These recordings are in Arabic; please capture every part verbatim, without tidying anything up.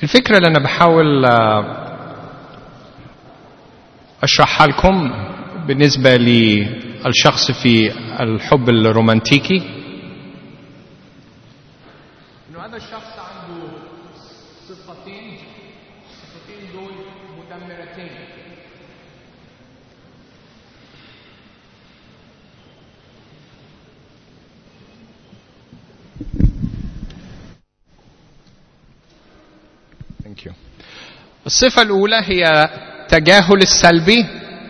الفكرة اللي أنا بحاول أشرحها لكم بالنسبة للشخص في الحب الرومانتيكي، إنه هذا الشخص عنده صفتين، الصفتين دول مدمرتين. Thank you. الصفة الأولى هي تجاهل السلبي.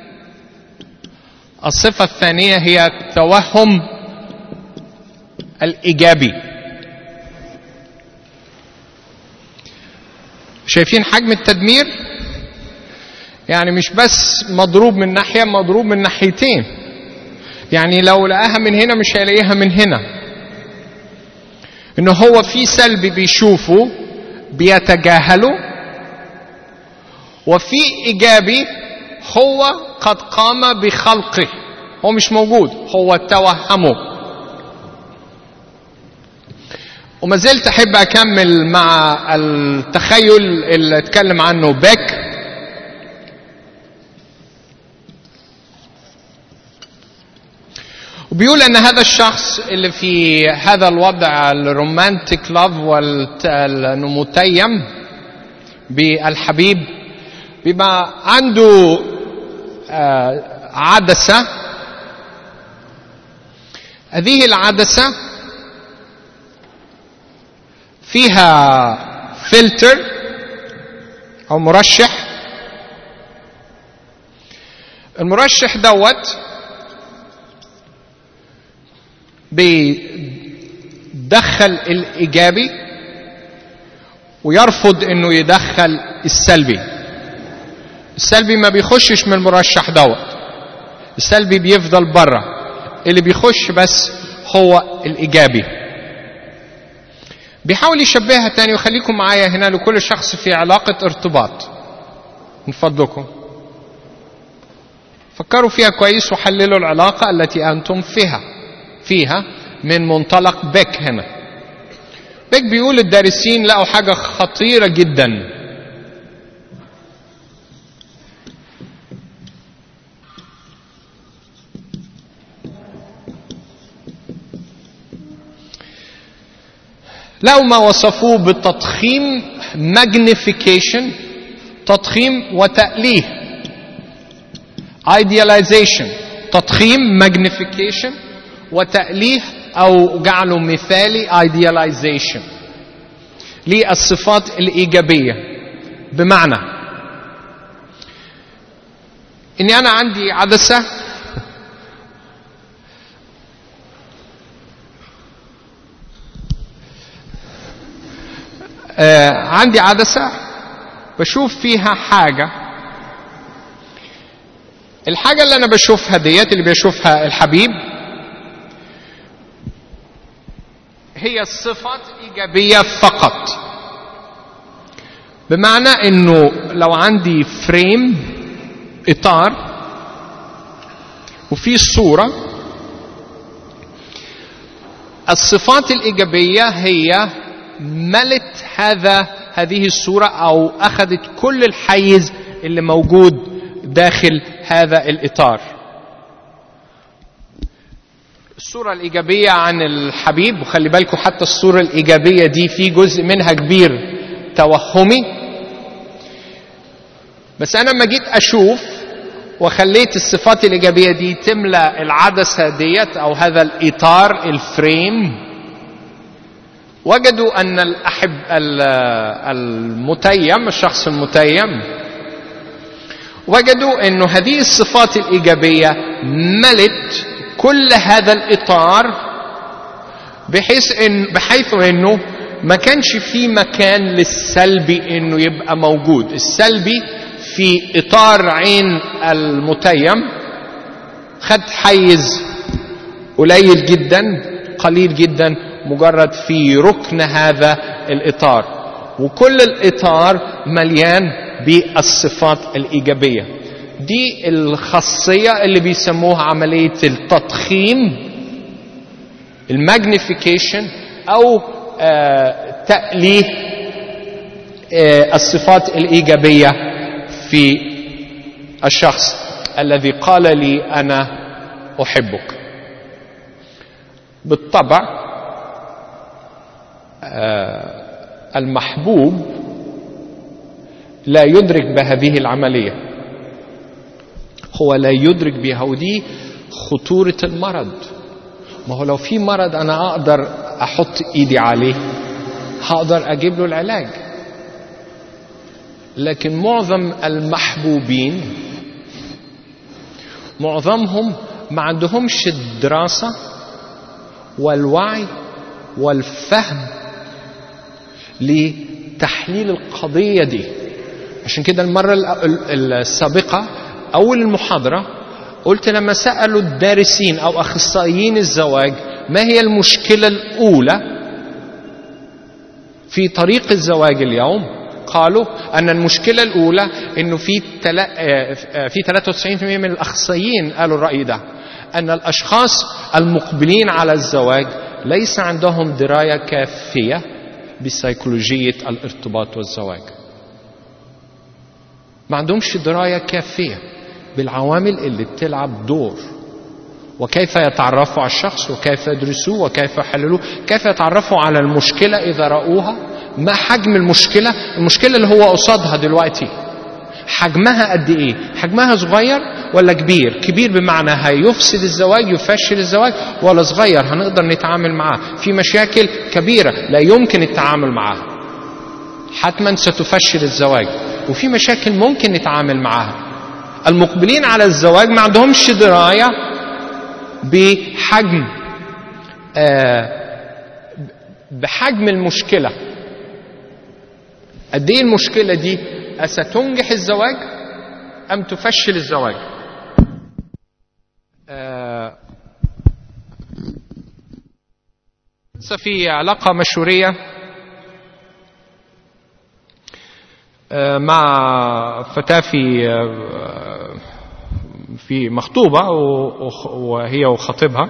الصفة الثانية هي التوهم الإيجابي. شايفين حجم التدمير؟ يعني مش بس مضروب من ناحية، مضروب من ناحيتين. يعني لو لقاها من هنا مش هيلاقيها من هنا. إنه هو في سلبي بيشوفه بيتجاهله، وفي إيجابي هو قد قام بخلقه، هو مش موجود، هو توهمه. وما زلت أحب أكمل مع التخيل اللي اتكلم عنه بيك. وبيقول أن هذا الشخص اللي في هذا الوضع الرومانتيك لاف والمتيم بالحبيب بيبقى عنده عدسة. هذه العدسة فيها فلتر أو مرشح. المرشح دوت بيدخل الإيجابي ويرفض إنه يدخل السلبي. السلبي ما بيخشش من المرشح دوت، السلبي بيفضل برا، اللي بيخش بس هو الإيجابي. بيحاول يشبهها تاني، وخليكم معايا هنا لكل شخص في علاقة ارتباط من فضلكم. فكروا فيها كويس وحللوا العلاقة التي أنتم فيها فيها من منطلق بيك. هنا بيك بيقول الدارسين لقوا حاجة خطيرة جدا. لقوا ما وصفوه بالتضخيم، magnification، تضخيم وتأليه، idealization، تضخيم magnification وتأليه أو جعله مثالي idealization للصفات الإيجابية. بمعنى إني أنا عندي عدسة آه عندي عدسة بشوف فيها حاجة. الحاجة اللي أنا بشوفها ديت اللي بيشوفها الحبيب هي الصفات إيجابية فقط. بمعنى إنه لو عندي فريم، إطار، وفي صورة، الصفات الإيجابية هي ملت هذا هذه الصورة أو أخذت كل الحيز اللي موجود داخل هذا الإطار. الصورة الإيجابية عن الحبيب، وخلي بالكم حتى الصورة الإيجابية دي في جزء منها كبير توهمي، بس أنا لما جيت أشوف وخليت الصفات الإيجابية دي تملأ العدسة ديت أو هذا الإطار الفريم، وجدوا أن الأحب المتيم، الشخص المتيم، وجدوا أن هذه الصفات الإيجابية ملت كل هذا الإطار، بحيث إن بحيث إنه ما كانش في مكان للسلبي إنه يبقى موجود. السلبي في إطار عين المتيم خد حيز قليل جدا، قليل جدا، مجرد في ركن هذا الإطار، وكل الإطار مليان بالصفات الإيجابية. دي الخاصية اللي بيسموها عملية التضخيم، الماجنيفيكيشن، أو آه تأليه الصفات الإيجابية في الشخص الذي قال لي أنا أحبك. بالطبع المحبوب لا يدرك بهذه العملية، هو لا يدرك بها، ودي خطورة المرض. ما هو لو في مرض أنا أقدر أحط إيدي عليه، هقدر أجيب له العلاج. لكن معظم المحبوبين معظمهم ما عندهمش الدراسة والوعي والفهم لتحليل القضية دي. عشان كده المرة السابقة أول المحاضرة قلت لما سألوا الدارسين أو أخصائيين الزواج ما هي المشكلة الأولى في طريق الزواج اليوم، قالوا أن المشكلة الأولى أنه في في ثلاثة وتسعين بالمئة من الأخصائيين قالوا الرأي ده، أن الأشخاص المقبلين على الزواج ليس عندهم دراية كافية بسيكولوجية الارتباط والزواج. ما عندهمش دراية كافية بالعوامل اللي بتلعب دور، وكيف يتعرفوا على الشخص، وكيف يدرسوه، وكيف يحللوه، كيف يتعرفوا على المشكلة إذا رأوها، ما حجم المشكلة، المشكلة اللي هو قصادها دلوقتي حجمها قد إيه، حجمها صغير ولا كبير؟ كبير بمعنى هيفسد الزواج يفشل الزواج، ولا صغير هنقدر نتعامل معاه. في مشاكل كبيرة لا يمكن التعامل معها حتما ستفشل الزواج، وفي مشاكل ممكن نتعامل معها. المقبلين على الزواج ما عندهمش دراية بحجم آه بحجم المشكلة، قد ايه المشكلة دي أستنجح الزواج أم تفشل الزواج. آه في علاقة مشهورية آه مع فتاة في آه في مخطوبة وهي وخطيبها.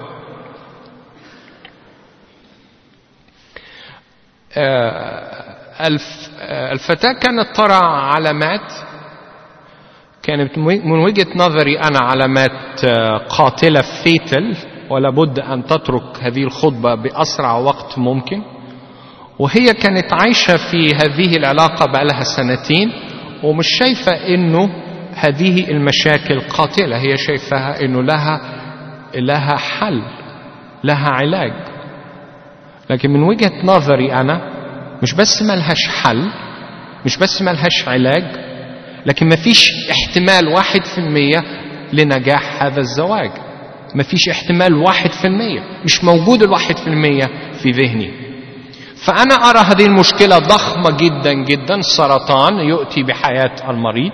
الفتاة كانت ترى علامات، كانت من وجهة نظري أنا علامات قاتلة فيتل، ولا بد أن تترك هذه الخطبة بأسرع وقت ممكن. وهي كانت عايشة في هذه العلاقة بقالها سنتين ومش شايفة إنه هذه المشاكل قاتلة، هي شايفها إنه لها لها حل، لها علاج. لكن من وجهة نظري أنا مش بس ما لهاش حل، مش بس ما لهاش علاج، لكن ما فيش احتمال واحد في المية لنجاح هذا الزواج. ما فيش احتمال واحد في المية، مش موجود الواحد في المية في ذهني. فأنا أرى هذه المشكلة ضخمة جدا جدا، سرطان يؤتي بحياة المريض،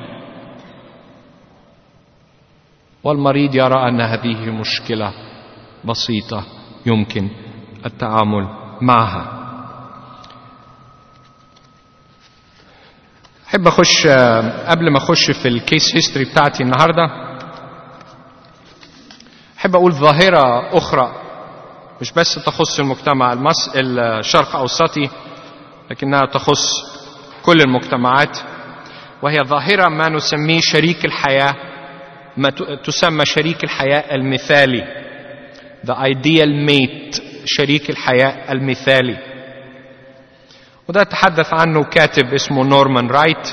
والمريض يرى أن هذه مشكلة بسيطة يمكن التعامل معها. أحب أخش قبل ما أخش في الكيس هيستوري بتاعتي النهاردة، أحب أقول ظاهرة أخرى مش بس تخص المجتمع المصري الشرق أوسطي، لكنها تخص كل المجتمعات، وهي ظاهرة ما نسميه شريك الحياة، ما تسمى شريك الحياة المثالي، the ideal mate، شريك الحياة المثالي. وده تحدث عنه كاتب اسمه نورمان رايت.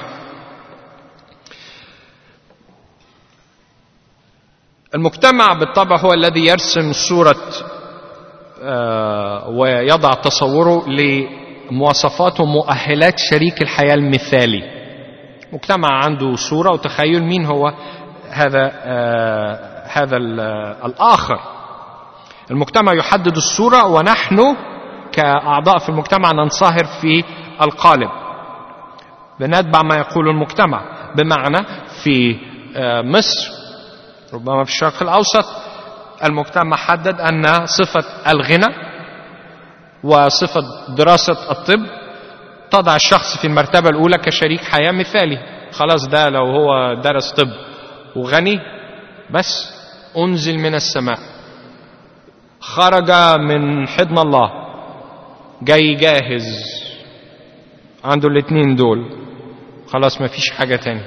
المجتمع بالطبع هو الذي يرسم صورة ويضع تصوره لمواصفات ومؤهلات شريك الحياة المثالي. مجتمع عنده صورة وتخيل مين هو هذا هذا الآخر. المجتمع يحدد الصورة، ونحن كأعضاء في المجتمع ننصهر في القالب، بنتبع ما يقول المجتمع. بمعنى في مصر، ربما في الشرق الأوسط، المجتمع حدد أن صفة الغنى وصفة دراسة الطب تضع الشخص في المرتبة الأولى كشريك حياة مثالي. خلاص ده لو هو درس طب وغني بس أنزل من السماء، خرج من حضن الله، جاي جاهز، عنده الاثنين دول، خلاص ما فيش حاجة تاني.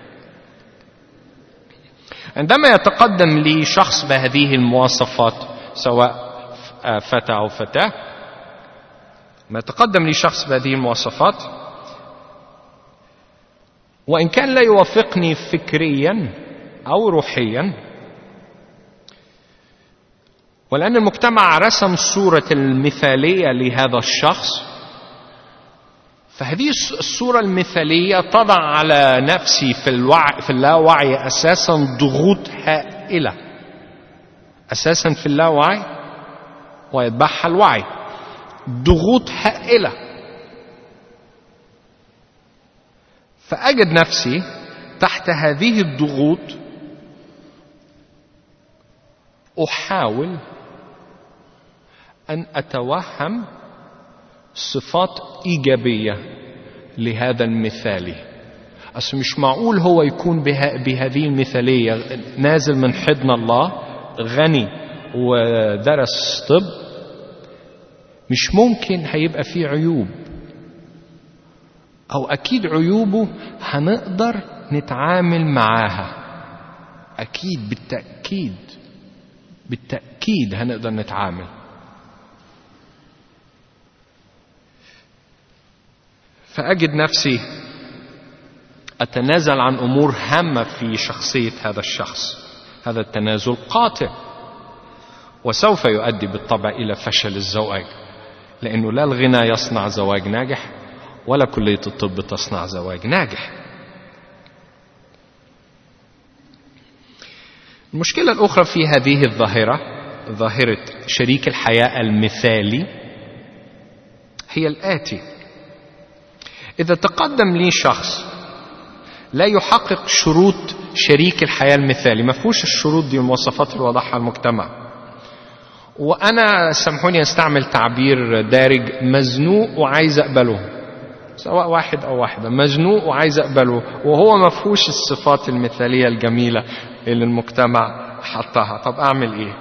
عندما يتقدم لي شخص بهذه المواصفات، سواء فتى أو فتاة، ما يتقدم لي شخص بهذه المواصفات وإن كان لا يوافقني فكريا أو روحيا، ولأن المجتمع رسم الصورة المثالية لهذا الشخص، فهذه الصورة المثالية تضع على نفسي في الوعي في اللاوعي أساسا ضغوط هائلة، أساسا في اللاوعي ويتبعها الوعي، ضغوط هائلة. فأجد نفسي تحت هذه الضغوط أحاول أن أتوهم صفات إيجابية لهذا المثالي. أصل مش معقول هو يكون بها بهذه المثالية نازل من حضن الله، غني ودرس طب، مش ممكن هيبقى فيه عيوب، أو أكيد عيوبه هنقدر نتعامل معاها، أكيد بالتأكيد بالتأكيد هنقدر نتعامل. فأجد نفسي أتنازل عن أمور هامة في شخصية هذا الشخص. هذا التنازل قاتل وسوف يؤدي بالطبع إلى فشل الزواج، لأنه لا الغنى يصنع زواج ناجح ولا كلية الطب تصنع زواج ناجح. المشكلة الأخرى في هذه الظاهرة، ظاهرة شريك الحياة المثالي، هي الآتي: إذا تقدم لي شخص لا يحقق شروط شريك الحياة المثالي، ما فيهوش الشروط دي المواصفات اللي وضعها المجتمع، وأنا سامحوني أستعمل تعبير دارج، مزنوق وعايز أقبله، سواء واحد أو واحدة، مزنوق وعايز أقبله، وهو ما فيهوش الصفات المثالية الجميلة اللي المجتمع حطها، طب أعمل إيه؟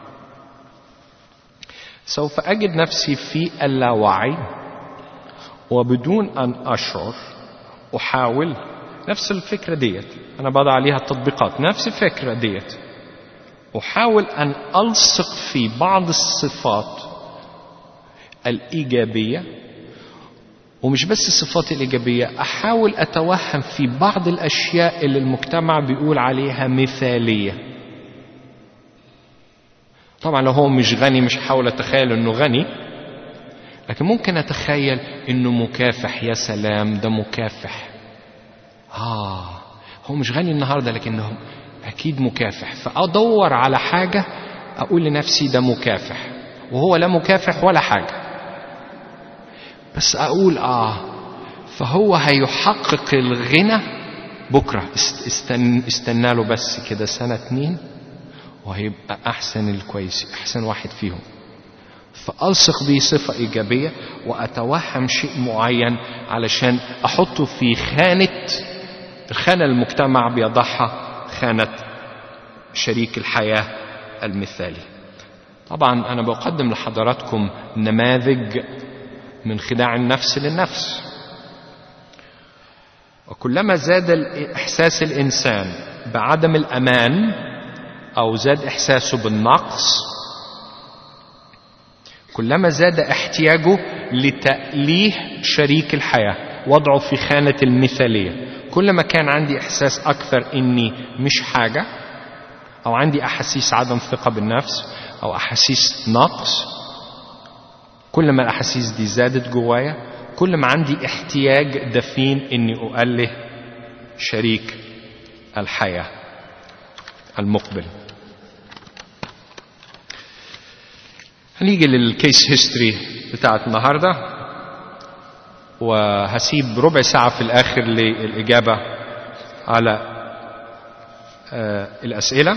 سوف أجد نفسي في اللاوعي وبدون أن أشعر أحاول نفس الفكرة ديت، أنا بضع عليها التطبيقات، نفس الفكرة ديت، أحاول أن ألصق في بعض الصفات الإيجابية، ومش بس الصفات الإيجابية، أحاول أتوهم في بعض الأشياء اللي المجتمع بيقول عليها مثالية. طبعا لو هو مش غني مش هحاول أتخيل أنه غني، لكن ممكن أتخيل أنه مكافح. يا سلام، ده مكافح. آه هو مش غني النهاردة لكنه أكيد مكافح، فأدور على حاجة أقول لنفسي ده مكافح، وهو لا مكافح ولا حاجة، بس أقول آه فهو هيحقق الغنى بكرة، استن استنى له بس كده سنة اتنين وهيبقى أحسن الكويس، أحسن واحد فيهم. فألصق بيه صفة إيجابية وأتوهم شيء معين علشان أحطه في خانة الخانة المجتمع بيضعها، خانة شريك الحياة المثالي. طبعا أنا بقدم لحضراتكم نماذج من خداع النفس للنفس، وكلما زاد إحساس الإنسان بعدم الأمان أو زاد إحساسه بالنقص، كلما زاد احتياجه لتأليه شريك الحياة، وضعه في خانة المثالية. كلما كان عندي إحساس أكثر إني مش حاجة، أو عندي أحاسيس عدم ثقة بالنفس أو أحاسيس نقص، كلما الأحاسيس دي زادت جوايا، كلما عندي احتياج دفين إني أؤله شريك الحياة المقبل. هنيجي للكيس هيستوري بتاعت النهاردة، وهسيب ربع ساعة في الآخر للإجابة على آه الأسئلة.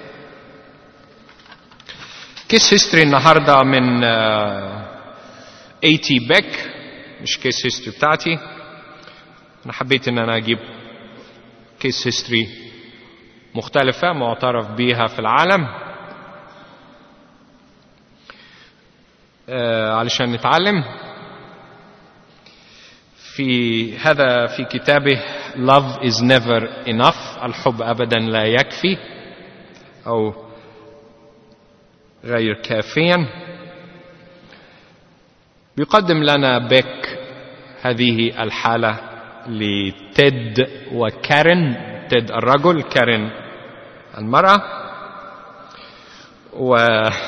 كيس هيستوري النهاردة من آه اي تي بيك، مش كيس هيستوري بتاعتي. أنا حبيت إن أنا أجيب كيس هيستوري مختلفة معترف بيها في العالم آه علشان نتعلم. في هذا في كتابه Love is never enough، الحب أبدا لا يكفي أو غير كافيا. بيقدم لنا بيك هذه الحالة لتيد وكارين، تيد الرجل، كارين المرأة. و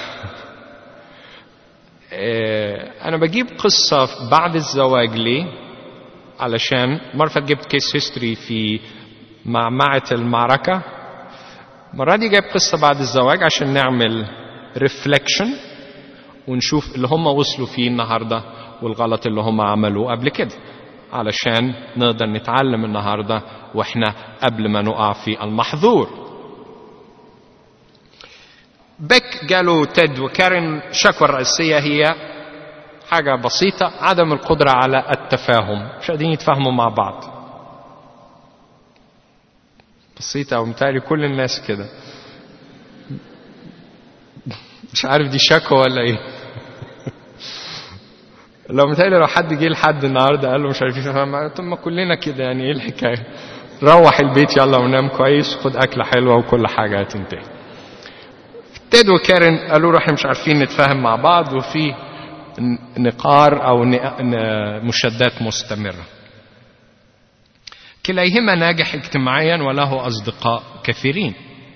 أنا بجيب قصة بعد الزواج ليه؟ علشان مرة جبت كيس هيستوري في معمعة المعركة، مرة دي جايب قصة بعد الزواج عشان نعمل ريفلكشن ونشوف اللي هم وصلوا فيه النهاردة والغلط اللي هم عملوه قبل كده، علشان نقدر نتعلم النهاردة واحنا قبل ما نقع في المحظور. بيك قالوا تيد وكارين شكوى الرئيسية هي حاجة بسيطة، عدم القدرة على التفاهم، مش قادرين يتفاهموا مع بعض. بسيطة، ومتهيألي كل الناس كده. مش عارف دي شكوى ولا ايه. لو متهيألي لو حد جه لحد النهارده قال له مش عارفين يفهم، طب ما كلنا كده، يعني ايه الحكاية؟ روح البيت يلا ونام كويس، خد أكلة حلوة وكل حاجة هتنتهي. تيد وكارين قالوا له احنا مش عارفين نتفاهم مع بعض، وفي نقار أو مشادات مستمرة. كليهما ناجح اجتماعيا وله أصدقاء كثيرين.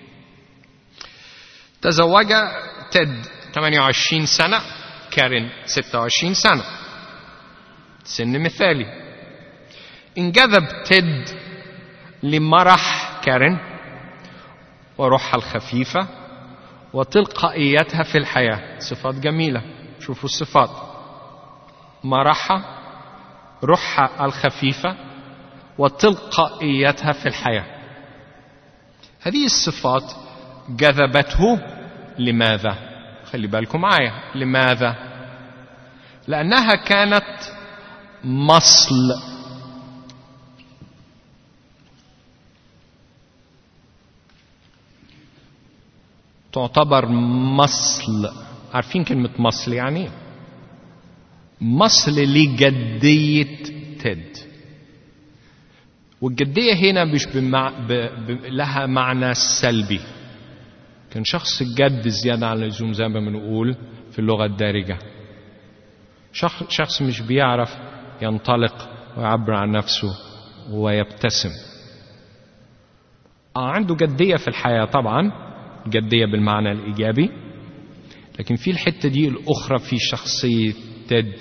تزوج تيد ثمانية وعشرين سنة، كارين ستة وعشرين سنة، سن مثالي. انجذب تيد لمرح كارين وروحها الخفيفة وتلقائيتها في الحياة، صفات جميلة. شوفوا الصفات: مرحها، روحها الخفيفة، وتلقائيتها في الحياة. هذه الصفات جذبته. لماذا؟ خلي بالكم معايا. لماذا؟ لأنها كانت مصل. تعتبر مصل. عارفين كلمة مصل يعني؟ مصل لجدية تيد. والجدية هنا مش بمع... ب... ب... لها معنى سلبي. كان شخص جد زيادة عن اللزوم زي ما بنقول في اللغة الدارجة. شخص, شخص مش بيعرف ينطلق ويعبر عن نفسه ويبتسم. آه عنده جدية في الحياة طبعا، جدية بالمعنى الإيجابي، لكن في الحتة دي الأخرى في شخصية تيد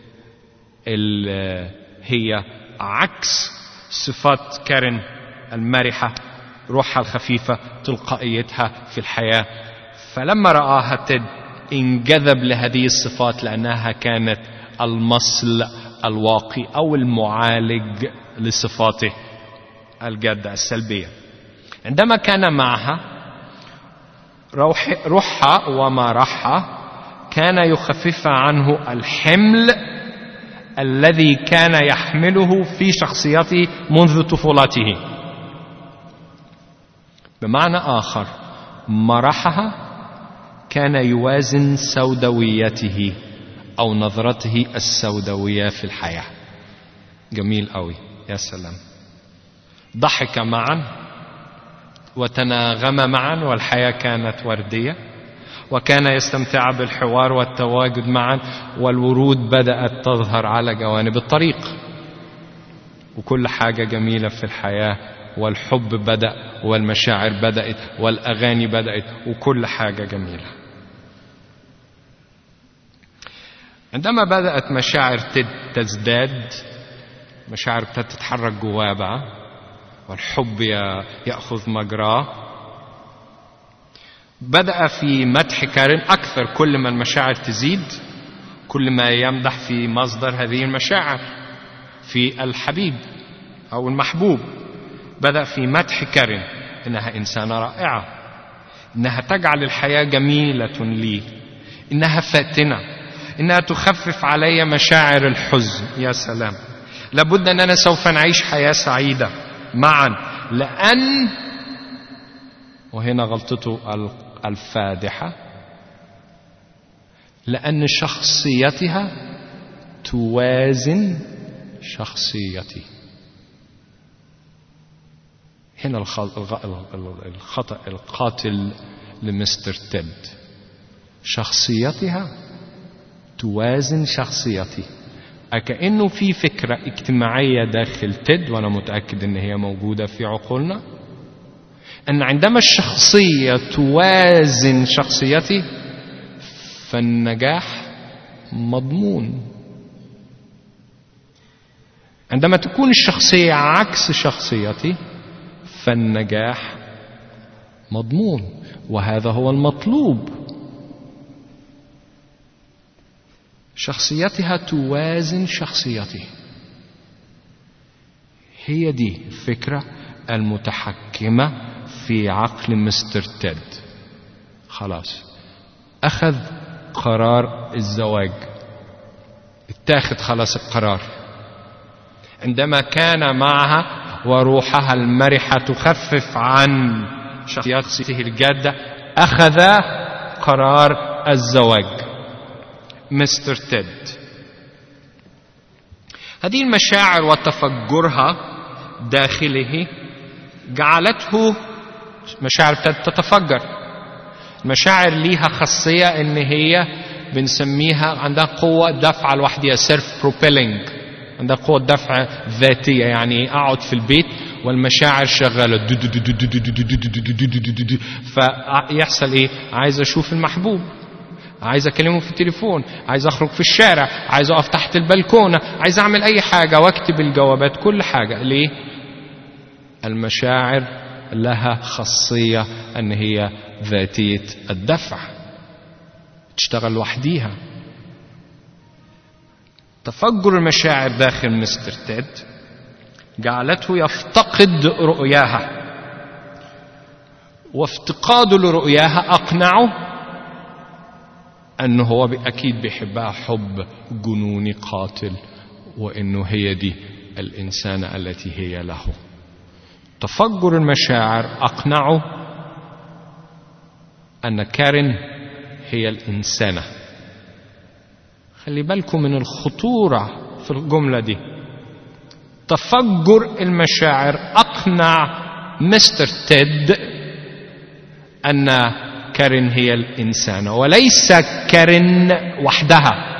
اللي هي عكس صفات كارين المرحة، روحها الخفيفة، تلقائيتها في الحياة. فلما رآها تيد انجذب لهذه الصفات لأنها كانت المصل الواقي أو المعالج لصفاته الجادة السلبية. عندما كان معها روح روحها ومرحها كان يخفف عنه الحمل الذي كان يحمله في شخصيته منذ طفولته. بمعنى آخر، مرحها كان يوازن سوداويته أو نظرته السوداوية في الحياة. جميل قوي، يا سلام. ضحك معا وتناغم معا والحياة كانت وردية، وكان يستمتع بالحوار والتواجد معا، والورود بدأت تظهر على جوانب الطريق، وكل حاجة جميلة في الحياة، والحب بدأ والمشاعر بدأت والأغاني بدأت وكل حاجة جميلة. عندما بدأت مشاعر تزداد، مشاعر تتحرك جواه بقى، والحب يأخذ مجراه، بدأ في مدح كارين أكثر. كل ما المشاعر تزيد كل ما يمدح في مصدر هذه المشاعر، في الحبيب أو المحبوب. بدأ في مدح كارين إنها إنسانة رائعة، إنها تجعل الحياة جميلة لي، إنها فاتنة، إنها تخفف علي مشاعر الحزن. يا سلام، لابد أننا سوف نعيش حياة سعيدة معا، لأن، وهنا غلطته الفادحة، لأن شخصيتها توازن شخصيتي. هنا الخطأ القاتل لمستر تيد. شخصيتها توازن شخصيتي. أكأنه في فكرة اجتماعية داخل تيد، وأنا متأكد أن هي موجودة في عقولنا، أن عندما الشخصية توازن شخصيتي فالنجاح مضمون. عندما تكون الشخصية عكس شخصيتي فالنجاح مضمون، وهذا هو المطلوب. شخصيتها توازن شخصيتي. هي دي الفكرة المتحكمة في عقل مستر تيد. خلاص أخذ قرار الزواج، اتاخد خلاص القرار. عندما كان معها وروحها المرحة تخفف عن شخصيته الجادة أخذ قرار الزواج مستر تيد. هذه المشاعر وتفجرها داخله جعلته مشاعر تتفجر. المشاعر ليها خاصية ان هي بنسميها عندها قوة دفع لوحدها، سيلف بروبيلينج، عندها قوة دفع ذاتية. يعني اقعد في البيت والمشاعر شغالة فيحصل ايه؟ عايز اشوف المحبوب، عايز اكلمه في التليفون، عايز اخرج في الشارع، عايز اقف تحت البلكونة، عايز اعمل اي حاجة واكتب الجوابات، كل حاجة. ليه؟ المشاعر لها خاصية ان هي ذاتية الدفع، تشتغل لوحديها. تفجر المشاعر داخل مستر تيد جعلته يفتقد رؤياها، وافتقاده لرؤياها أقنعه أنه هو أكيد بيحبها حب جنوني قاتل، وأنه هي دي الإنسانة التي هي له. تفجر المشاعر أقنعه أن كارين هي الإنسانة. خلي بالكم من الخطورة في الجملة دي. تفجر المشاعر أقنع مستر تيد أن كارين هي الإنسانة وليس كارين وحدها.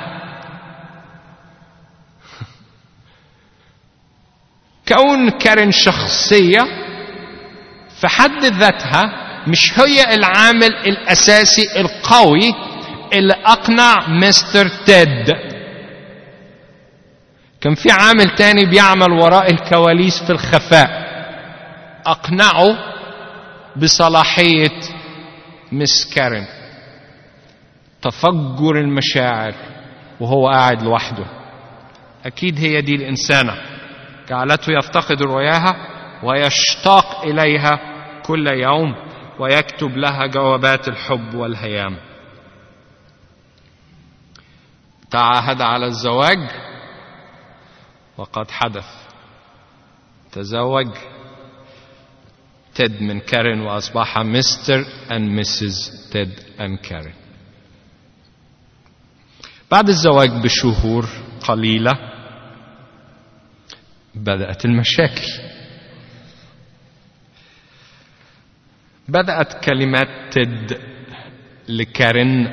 كون كارين شخصية في حد ذاتها مش هي العامل الأساسي القوي اللي أقنع مستر تيد. كان في عامل تاني بيعمل وراء الكواليس في الخفاء أقنعه بصلاحية مس كارين. تفجر المشاعر وهو قاعد لوحده. أكيد هي دي الإنسانة، جعلته يفتقد رؤياها ويشتاق إليها كل يوم ويكتب لها جوابات الحب والهيام. تعاهد على الزواج وقد حدث. تزوج تيد من كارين وأصبح مستر أند مسز تيد أند كارين. بعد الزواج بشهور قليلة بدأت المشاكل. بدأت كلمات تيد لكارين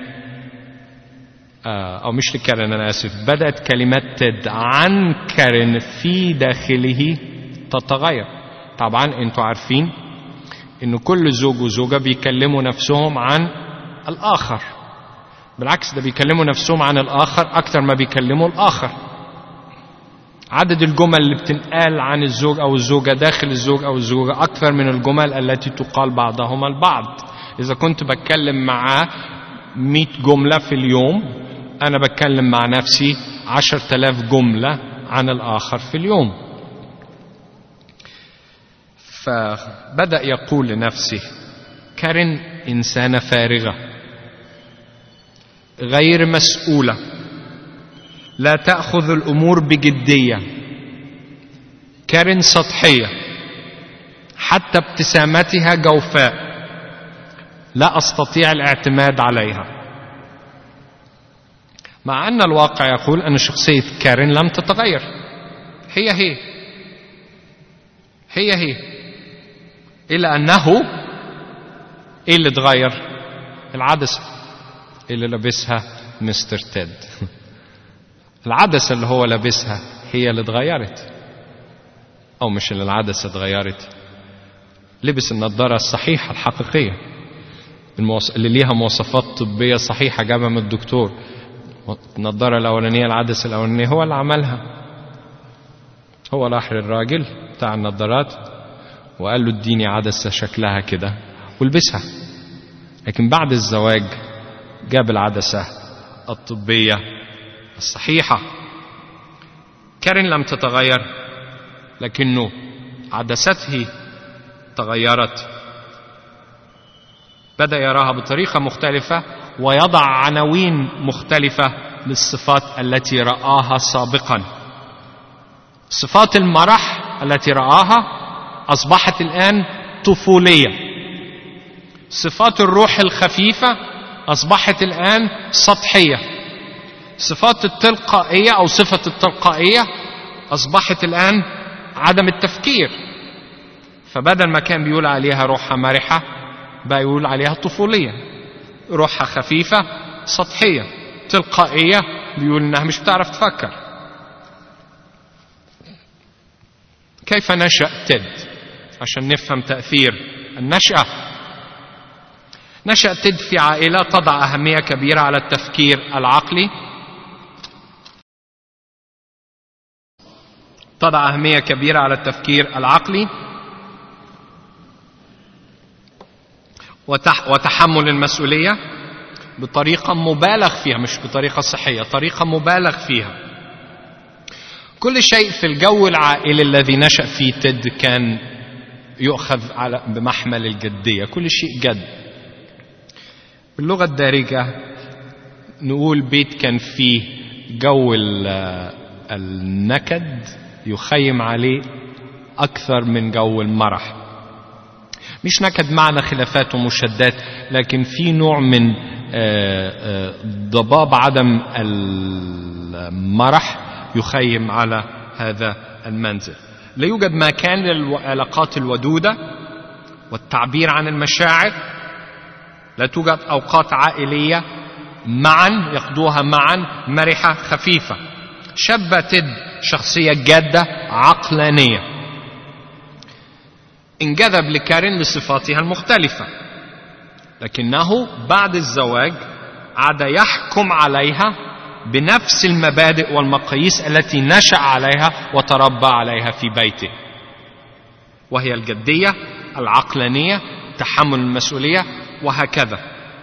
أو مش لكارين، أنا آسف، بدأت كلمات تيد عن كارين في داخله تتغير. طبعا أنتوا عارفين إنه كل زوج وزوجة بيكلموا نفسهم عن الآخر. بالعكس، ده بيكلموا نفسهم عن الآخر أكثر ما بيكلموا الآخر. عدد الجمل اللي بتنقال عن الزوج أو الزوجة داخل الزوج أو الزوجة أكثر من الجمل التي تقال بعضهما البعض. إذا كنت بتكلم معاه مئة جملة في اليوم، أنا بتكلم مع نفسي عشرة آلاف جملة عن الآخر في اليوم. فبدأ يقول لنفسه كارين إنسانة فارغة غير مسؤولة، لا تأخذ الأمور بجدية. كارين سطحية، حتى ابتسامتها جوفاء، لا أستطيع الاعتماد عليها. مع أن الواقع يقول أن شخصية كارين لم تتغير، هي هي هي هي إلا أنه إيه اللي اتغير؟ العدسة اللي لابسها مستر تيد. العدسة اللي هو لابسها هي اللي اتغيرت، أو مش اللي العدسة اتغيرت، لبس النظارة الصحيحة الحقيقية اللي ليها مواصفات طبية صحيحة جابها من الدكتور. النظارة الأولانية العدسة الأولانية هو اللي عملها، هو راح للراجل بتاع النظارات وقال له اديني عدسة شكلها كده والبسها. لكن بعد الزواج جاب العدسة الطبية الصحيحة. كارين لم تتغير، لكنه عدسته تغيرت. بدأ يراها بطريقة مختلفة ويضع عناوين مختلفة للصفات التي رآها سابقا. صفات المرح التي رآها أصبحت الآن طفولية. صفات الروح الخفيفة أصبحت الآن سطحية. صفات التلقائية أو صفة التلقائية أصبحت الآن عدم التفكير. فبدل ما كان بيقول عليها روحها مرحة بقى يقول عليها طفولية. روحها خفيفة سطحية، تلقائية بيقول إنها مش بتعرف تفكر. كيف نشأ تيد؟ عشان نفهم تأثير النشأة. نشأ تيد في عائلة تضع أهمية كبيرة على التفكير العقلي، تضع أهمية كبيرة على التفكير العقلي وتحمل المسؤولية بطريقة مبالغ فيها، مش بطريقة صحية، طريقة مبالغ فيها. كل شيء في الجو العائلي الذي نشأ فيه تيد كان يؤخذ على بمحمل الجدية، كل شيء جد. باللغة الدارجة نقول بيت كان فيه جو النكد يخيم عليه أكثر من جو المرح. مش نكد معنى خلافات ومشدات، لكن في نوع من ضباب عدم المرح يخيم على هذا المنزل. لا يوجد مكان للعلاقات الودودة والتعبير عن المشاعر. لا توجد أوقات عائلية معا يقضوها معا مرحة خفيفة. شاب تيد شخصية جادة عقلانية. انجذب لكارين لصفاتها المختلفة، لكنه بعد الزواج عاد يحكم عليها بنفس المبادئ والمقاييس التي نشأ عليها وتربى عليها في بيته، وهي الجدية، العقلانية، تحمل المسؤولية، وهكذا.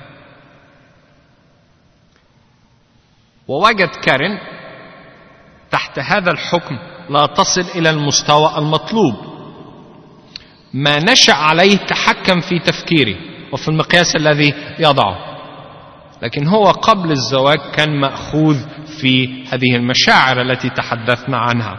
ووجد كارين تحت هذا الحكم لا تصل إلى المستوى المطلوب. ما نشأ عليه تحكم في تفكيره وفي المقياس الذي يضعه، لكن هو قبل الزواج كان مأخوذ في هذه المشاعر التي تحدثنا عنها.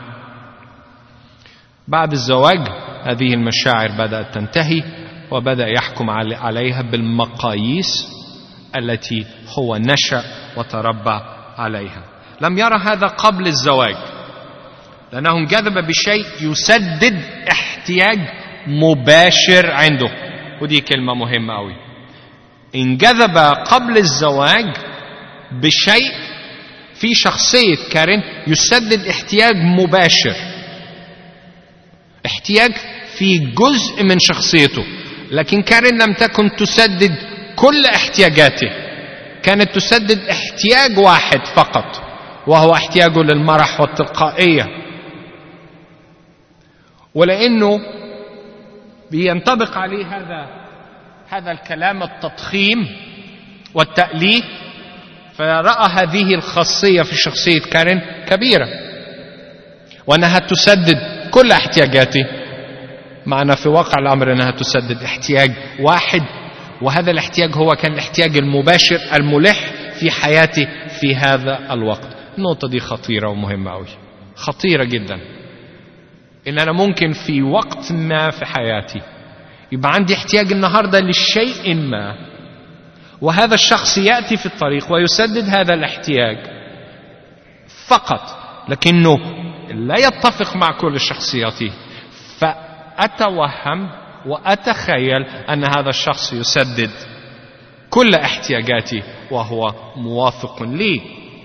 بعد الزواج هذه المشاعر بدأت تنتهي وبدأ يحكم عليها بالمقاييس التي هو نشأ وتربى عليها. لم يرى هذا قبل الزواج، لأنه انجذب بشيء يسدد احتياج مباشر عنده، ودي كلمة مهمة أوي. انجذب قبل الزواج بشيء في شخصية كارين يسدد احتياج مباشر، احتياج في جزء من شخصيته. لكن كارين لم تكن تسدد كل احتياجاته، كانت تسدد احتياج واحد فقط، وهو احتياجه للمرح والتلقائية. ولأنه بينطبق عليه هذا هذا الكلام التضخيم والتأليه، فرأى هذه الخاصية في شخصية كارين كبيرة، وأنها تسدد كل احتياجاته، معنا في واقع الأمر أنها تسدد احتياج واحد، وهذا الاحتياج هو كان الاحتياج المباشر الملح في حياته في هذا الوقت. النقطة دي خطيرة ومهمة أوي، خطيرة جدا. إن أنا ممكن في وقت ما في حياتي يبقى عندي احتياج النهاردة للشيء ما، وهذا الشخص يأتي في الطريق ويسدد هذا الاحتياج فقط، لكنه لا يتفق مع كل شخصياتي، فأتوهم وأتخيل أن هذا الشخص يسدد كل احتياجاتي وهو موافق لي.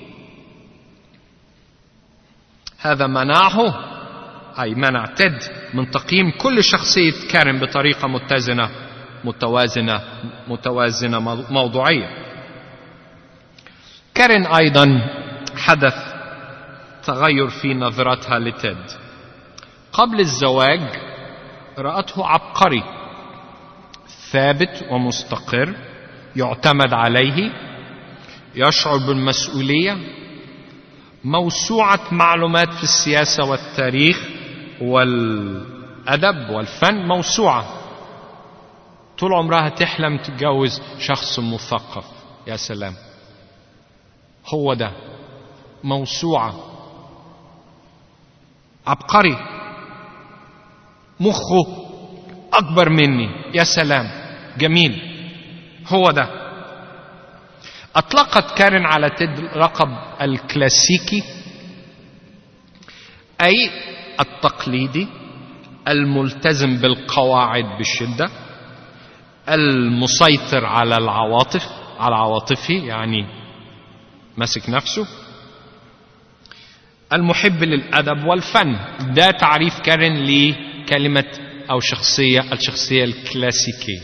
هذا منعه، أي منع تيد من تقييم كل شخصية كارين بطريقة متزنة متوازنة متوازنة موضوعية. كارين أيضا حدث تغير في نظرتها لتيد. قبل الزواج رأته عبقري ثابت ومستقر، يعتمد عليه، يشعر بالمسؤولية، موسوعة معلومات في السياسة والتاريخ والأدب والفن، موسوعة. طول عمرها تحلم تتجوز شخص مثقف. يا سلام، هو ده، موسوعة، عبقري، مخه أكبر مني. يا سلام، جميل، هو ده. أطلقت كارين على تيد لقب الكلاسيكي، أي التقليدي، الملتزم بالقواعد بشدة، المسيطر على العواطف على عواطفه، يعني ماسك نفسه، المحب للأدب والفن. ده تعريف كارين لكلمة أو شخصية الشخصية الكلاسيكية.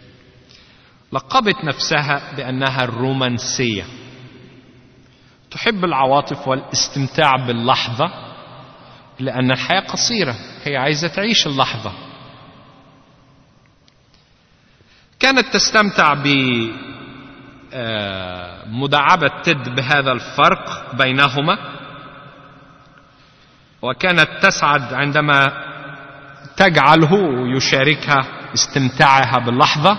لقبت نفسها بأنها الرومانسية، تحب العواطف والاستمتاع باللحظة، لأن الحياة قصيرة، هي عايزة تعيش اللحظة. كانت تستمتع بمداعبة تيد بهذا الفرق بينهما، وكانت تسعد عندما تجعله يشاركها استمتاعها باللحظة،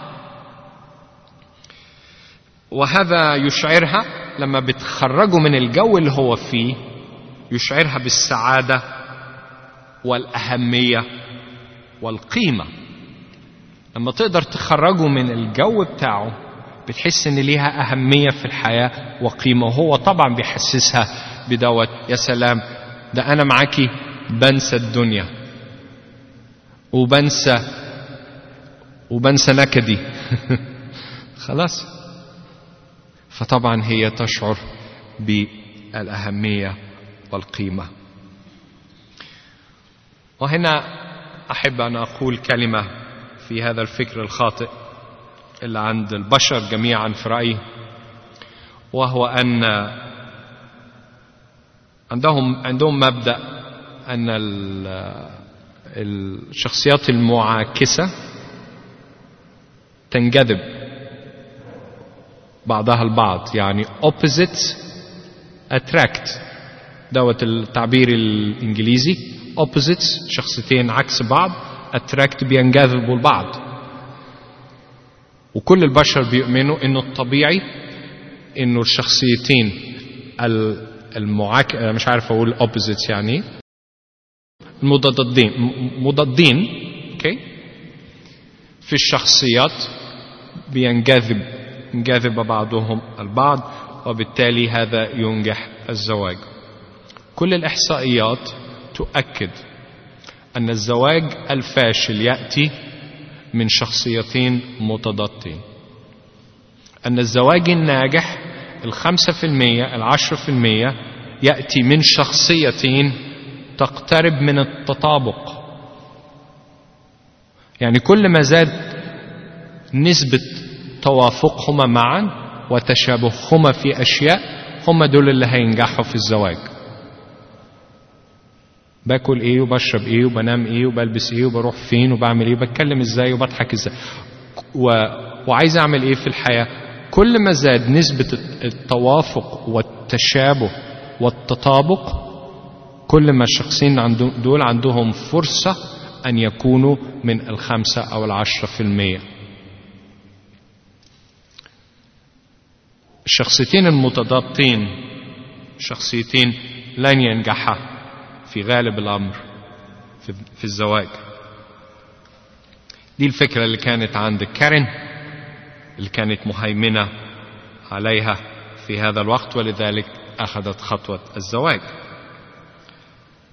وهذا يشعرها لما بتخرجه من الجو اللي هو فيه، يشعرها بالسعادة والأهمية والقيمة. لما تقدر تخرجه من الجو بتاعه بتحس ان ليها أهمية في الحياة وقيمة، وهو طبعا بيحسسها بدوت. يا سلام، ده أنا معاكي بنسى الدنيا وبنسى وبنسى نكدي خلاص. فطبعا هي تشعر بالأهمية والقيمة. وهنا أحب أن أقول كلمة في هذا الفكر الخاطئ اللي عند البشر جميعا في رأيي، وهو أن عندهم عندهم مبدأ أن الشخصيات المعاكسة تنجذب بعضها البعض، يعني opposites attract، دوت التعبير الإنجليزي. opposites شخصيتين عكس بعض، attract بينجذبوا البعض. وكل البشر بيؤمنوا إنه الطبيعي إنه الشخصيتين المعاك مش عارف أقول opposites يعني المضادين مضادين اوكي في الشخصيات بينجذب ينجذب بعضهم البعض، وبالتالي هذا ينجح الزواج. كل الإحصائيات تؤكد أن الزواج الفاشل يأتي من شخصيتين متضادتين، أن الزواج الناجح الخمسة في المية العشرة في المية يأتي من شخصيتين تقترب من التطابق. يعني كل ما زاد نسبة توافقهما معا وتشابههما في أشياء، هم دول اللي هينجحوا في الزواج. باكل ايه وبشرب ايه وبنام ايه وبلبس ايه وبروح فين وبعمل ايه وبتكلم ازاي وبضحك ازاي و... وعايز اعمل ايه في الحياة. كل ما زاد نسبة التوافق والتشابه والتطابق، كل ما الشخصين دول عندهم فرصة أن يكونوا من الخمسة أو العشرة في المية. الشخصيتين المتضادتين شخصيتين لن ينجحا في غالب الأمر في الزواج. دي الفكرة اللي كانت عند كارين، اللي كانت مهيمنة عليها في هذا الوقت، ولذلك أخذت خطوة الزواج.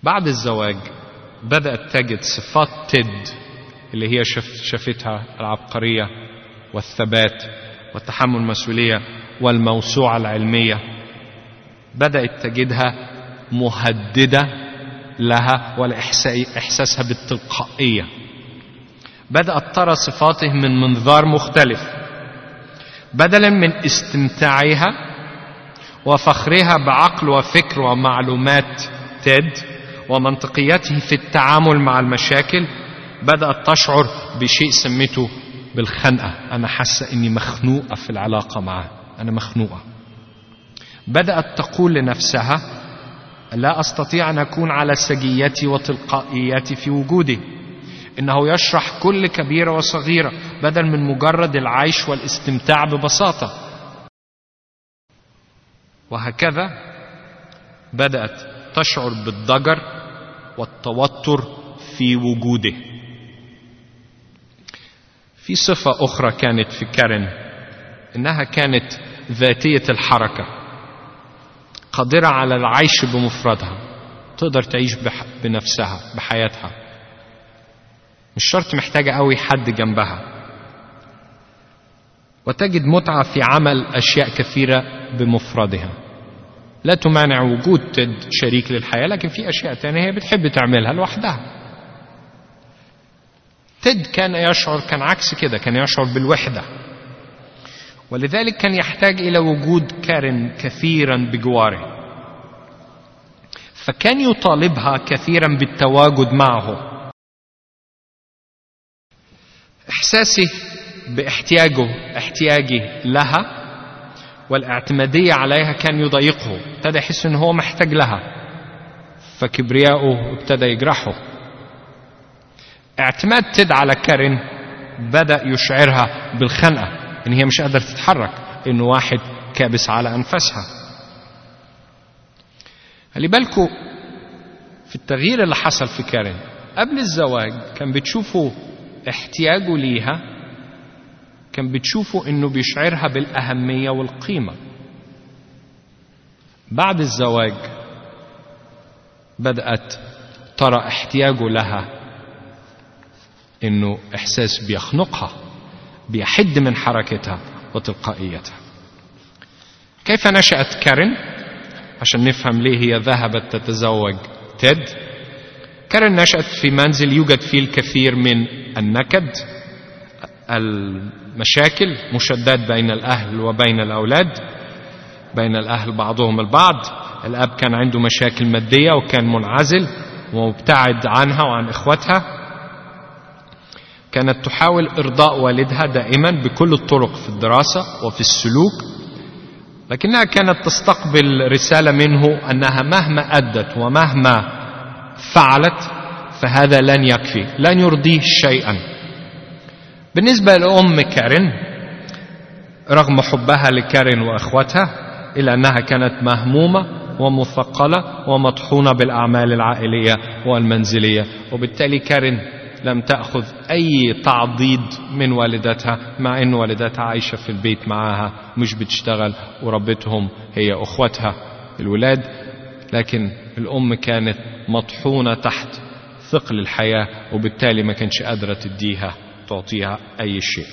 بعد الزواج بدأت تجد صفات تيد اللي هي شافتها العبقرية والثبات والتحمل المسؤولية والموسوعة العلمية، بدأت تجدها مهددة لها والإحساسها بالتلقائية. بدأت ترى صفاته من منظار مختلف، بدلا من استمتاعها وفخرها بعقل وفكر ومعلومات تيد ومنطقيته في التعامل مع المشاكل، بدأت تشعر بشيء سميته بالخنقة. أنا حاسة إني مخنوقة في العلاقة معه، أنا مخنوقة. بدأت تقول لنفسها لا أستطيع أن أكون على سجيتي وتلقائيتي في وجودي، إنه يشرح كل كبيرة وصغيرة بدل من مجرد العيش والاستمتاع ببساطة. وهكذا بدأت تشعر بالضجر والتوتر في وجوده. في صفة أخرى كانت في كارين، إنها كانت ذاتية الحركة، قادرة على العيش بمفردها، تقدر تعيش بنفسها بحياتها، مش شرط محتاجة قوي حد جنبها، وتجد متعة في عمل أشياء كثيرة بمفردها. لا تمانع وجود تيد شريك للحياة، لكن في أشياء تانية هي بتحب تعملها لوحدها. تيد كان يشعر، كان عكس كده، كان يشعر بالوحدة، ولذلك كان يحتاج إلى وجود كارين كثيرا بجواره، فكان يطالبها كثيرا بالتواجد معه. إحساسه باحتياجه احتياجه لها والاعتمادية عليها كان يضايقه، ابتدى يحس إن هو محتاج لها، فكبرياؤه ابتدى يجرحه. اعتماد تيد على كارين بدأ يشعرها بالخنقة، إن هي مش قادرة تتحرك، إنه واحد كابس على أنفسها. خلي بالكوا في التغيير اللي حصل في كارين. قبل الزواج كان بتشوفوا احتياجه ليها، كان بتشوفوا إنه بيشعرها بالأهمية والقيمة. بعد الزواج بدأت ترى احتياجه لها إنه إحساس بيخنقها، بيحد من حركتها وتلقائيتها. كيف نشأت كارين؟ عشان نفهم ليه هي ذهبت تتزوج تيد. كارين نشأت في منزل يوجد فيه الكثير من النكد، المشاكل، مشادات بين الأهل وبين الأولاد، بين الأهل بعضهم البعض. الأب كان عنده مشاكل مادية وكان منعزل ومبتعد عنها وعن إخوتها. كانت تحاول إرضاء والدها دائما بكل الطرق في الدراسة وفي السلوك، لكنها كانت تستقبل رسالة منه أنها مهما أدت ومهما فعلت فهذا لن يكفي، لن يرضيه شيئا. بالنسبة لأم كارين، رغم حبها لكارين وأخوتها، إلا أنها كانت مهمومة ومثقلة ومطحونة بالأعمال العائلية والمنزلية، وبالتالي كارين لم تأخذ أي تعضيد من والدتها، مع أن والدتها عايشة في البيت معها مش بتشتغل، وربتهم هي أخوتها الولاد. لكن الأم كانت مطحونة تحت ثقل الحياة، وبالتالي ما كانش قادرة تديها تعطيها أي شيء.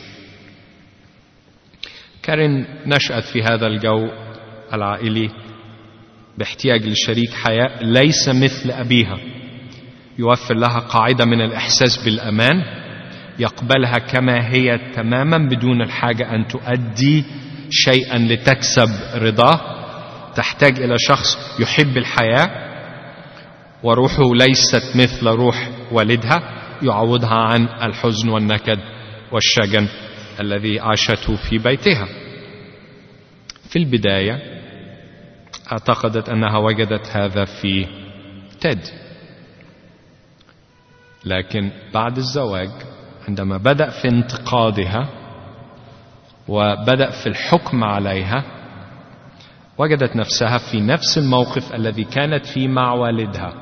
كارين نشأت في هذا الجو العائلي باحتياج لشريك حياة ليس مثل أبيها، يوفر لها قاعدة من الإحساس بالأمان، يقبلها كما هي تماما بدون الحاجة أن تؤدي شيئا لتكسب رضاه. تحتاج إلى شخص يحب الحياة وروحه ليست مثل روح والدها، يعوضها عن الحزن والنكد والشجن الذي عاشته في بيتها. في البداية اعتقدت أنها وجدت هذا في تيد، لكن بعد الزواج عندما بدأ في انتقادها وبدأ في الحكم عليها، وجدت نفسها في نفس الموقف الذي كانت فيه مع والدها،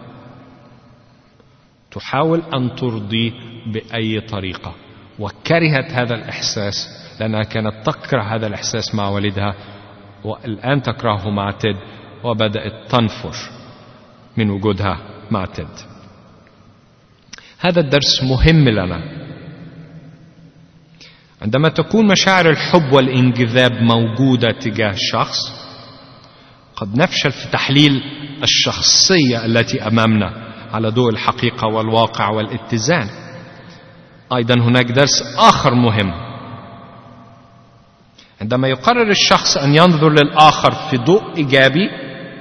تحاول أن ترضيه بأي طريقة، وكرهت هذا الإحساس لأنها كانت تكره هذا الإحساس مع والدها، والآن تكرهه مع تيد، وبدأت تنفر من وجودها مع تيد. هذا الدرس مهم لنا. عندما تكون مشاعر الحب والانجذاب موجودة تجاه الشخص، قد نفشل في تحليل الشخصية التي أمامنا على ضوء الحقيقة والواقع والاتزان. أيضا هناك درس آخر مهم. عندما يقرر الشخص أن ينظر للآخر في ضوء إيجابي،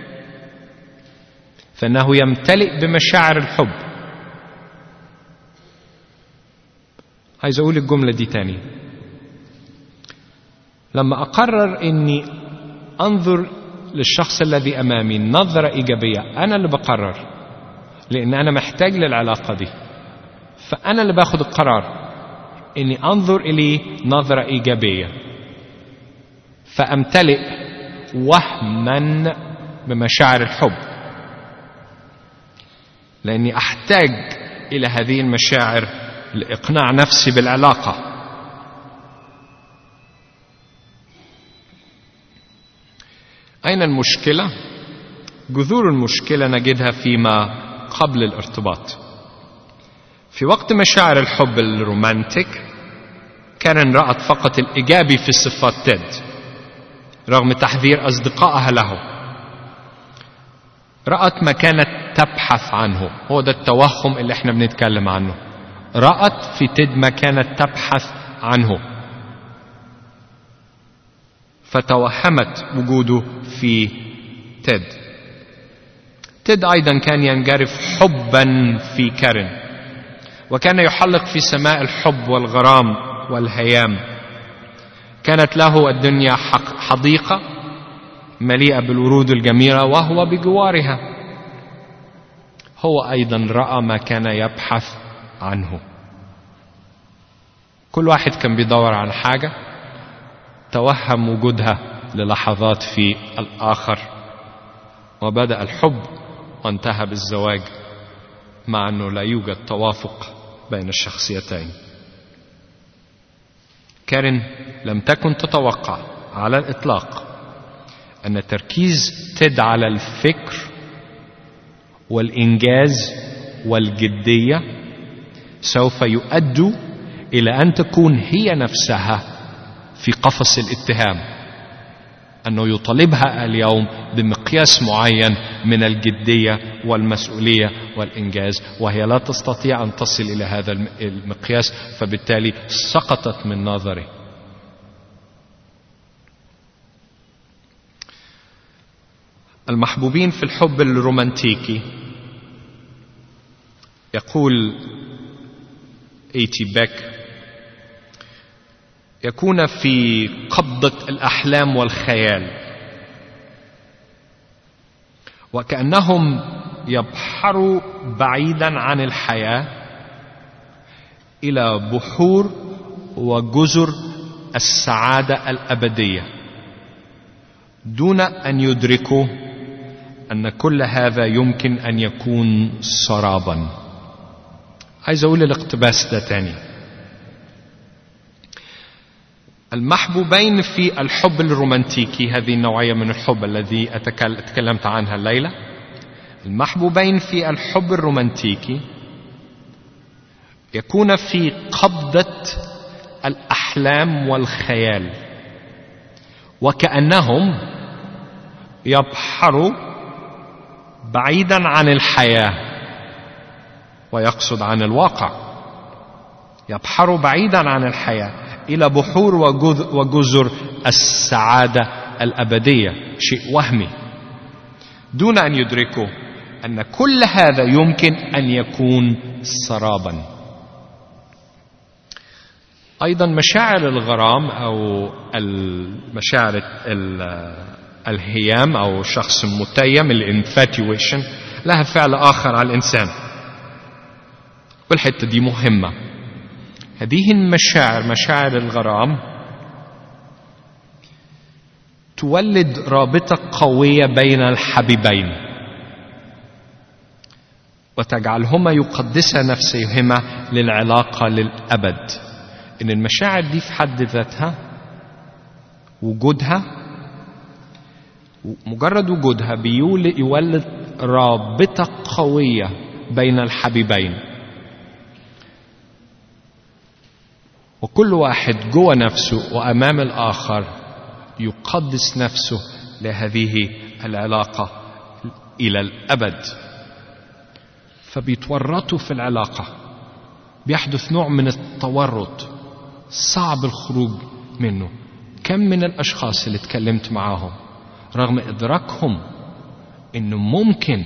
فإنه يمتلئ بمشاعر الحب. عايز أقول الجملة دي تاني. لما أقرر أني أنظر للشخص الذي أمامي نظرة إيجابية، أنا اللي بقرر، لأن أنا محتاج للعلاقة دي، فأنا اللي باخد القرار أني أنظر إليه نظرة إيجابية، فأمتلئ وهما بمشاعر الحب، لأني أحتاج إلى هذه المشاعر لإقناع نفسي بالعلاقة. أين المشكلة؟ جذور المشكلة نجدها فيما قبل الارتباط. في وقت مشاعر الحب الرومانتيك، كارين رأت فقط الإيجابي في صفات تيد رغم تحذير أصدقائها له. رأت ما كانت تبحث عنه، هو ده التوهم اللي احنا بنتكلم عنه. رأت في تيد ما كانت تبحث عنه، فتوهمت وجوده في تيد. تيد أيضا كان ينجرف حبا في كارين، وكان يحلق في سماء الحب والغرام والهيام. كانت له الدنيا حديقة مليئة بالورود الجميلة وهو بجوارها. هو أيضا رأى ما كان يبحث عنه. كل واحد كان بيدور على حاجة، توهم وجودها للحظات في الآخر، وبدأ الحب وانتهى بالزواج، مع أنه لا يوجد توافق بين الشخصيتين. كارين لم تكن تتوقع على الإطلاق أن تركيز تيد على الفكر والإنجاز والجدية سوف يؤدي إلى أن تكون هي نفسها في قفص الاتهام، أنه يطالبها اليوم بمقياس معين من الجدية والمسؤولية والإنجاز، وهي لا تستطيع أن تصل إلى هذا المقياس، فبالتالي سقطت من نظره. المحبوبين في الحب الرومانتيكي، يقول إيتي بيك، يكون في قبضة الأحلام والخيال، وكأنهم يبحروا بعيدا عن الحياة إلى بحور وجزر السعادة الأبدية، دون أن يدركوا أن كل هذا يمكن أن يكون سرابا. عايز أقول الاقتباس ده تاني. المحبوبين في الحب الرومانتيكي، هذه النوعية من الحب الذي أتكلمت عنها الليلة، المحبوبين في الحب الرومانتيكي يكون في قبضة الأحلام والخيال، وكأنهم يبحروا بعيدا عن الحياة، ويقصد عن الواقع، يبحروا بعيدا عن الحياة إلى بحور وجزر السعادة الأبدية، شيء وهمي، دون أن يدركوا أن كل هذا يمكن أن يكون سرابا. أيضا مشاعر الغرام أو المشاعر الهيام أو شخص متيم، الانفاتيويشن، لها فعل آخر على الإنسان، والحتة دي مهمة. هذه المشاعر، مشاعر الغرام، تولد رابطة قوية بين الحبيبين، وتجعلهما يقدسا نفسيهما للعلاقة للأبد. إن المشاعر دي في حد ذاتها، وجودها، مجرد وجودها بيولد يولد رابطة قوية بين الحبيبين، وكل واحد جوه نفسه وأمام الآخر يقدس نفسه لهذه العلاقة إلى الأبد، فبيتورطوا في العلاقة، بيحدث نوع من التورط صعب الخروج منه. كم من الأشخاص اللي اتكلمت معاهم رغم إدراكهم إنه ممكن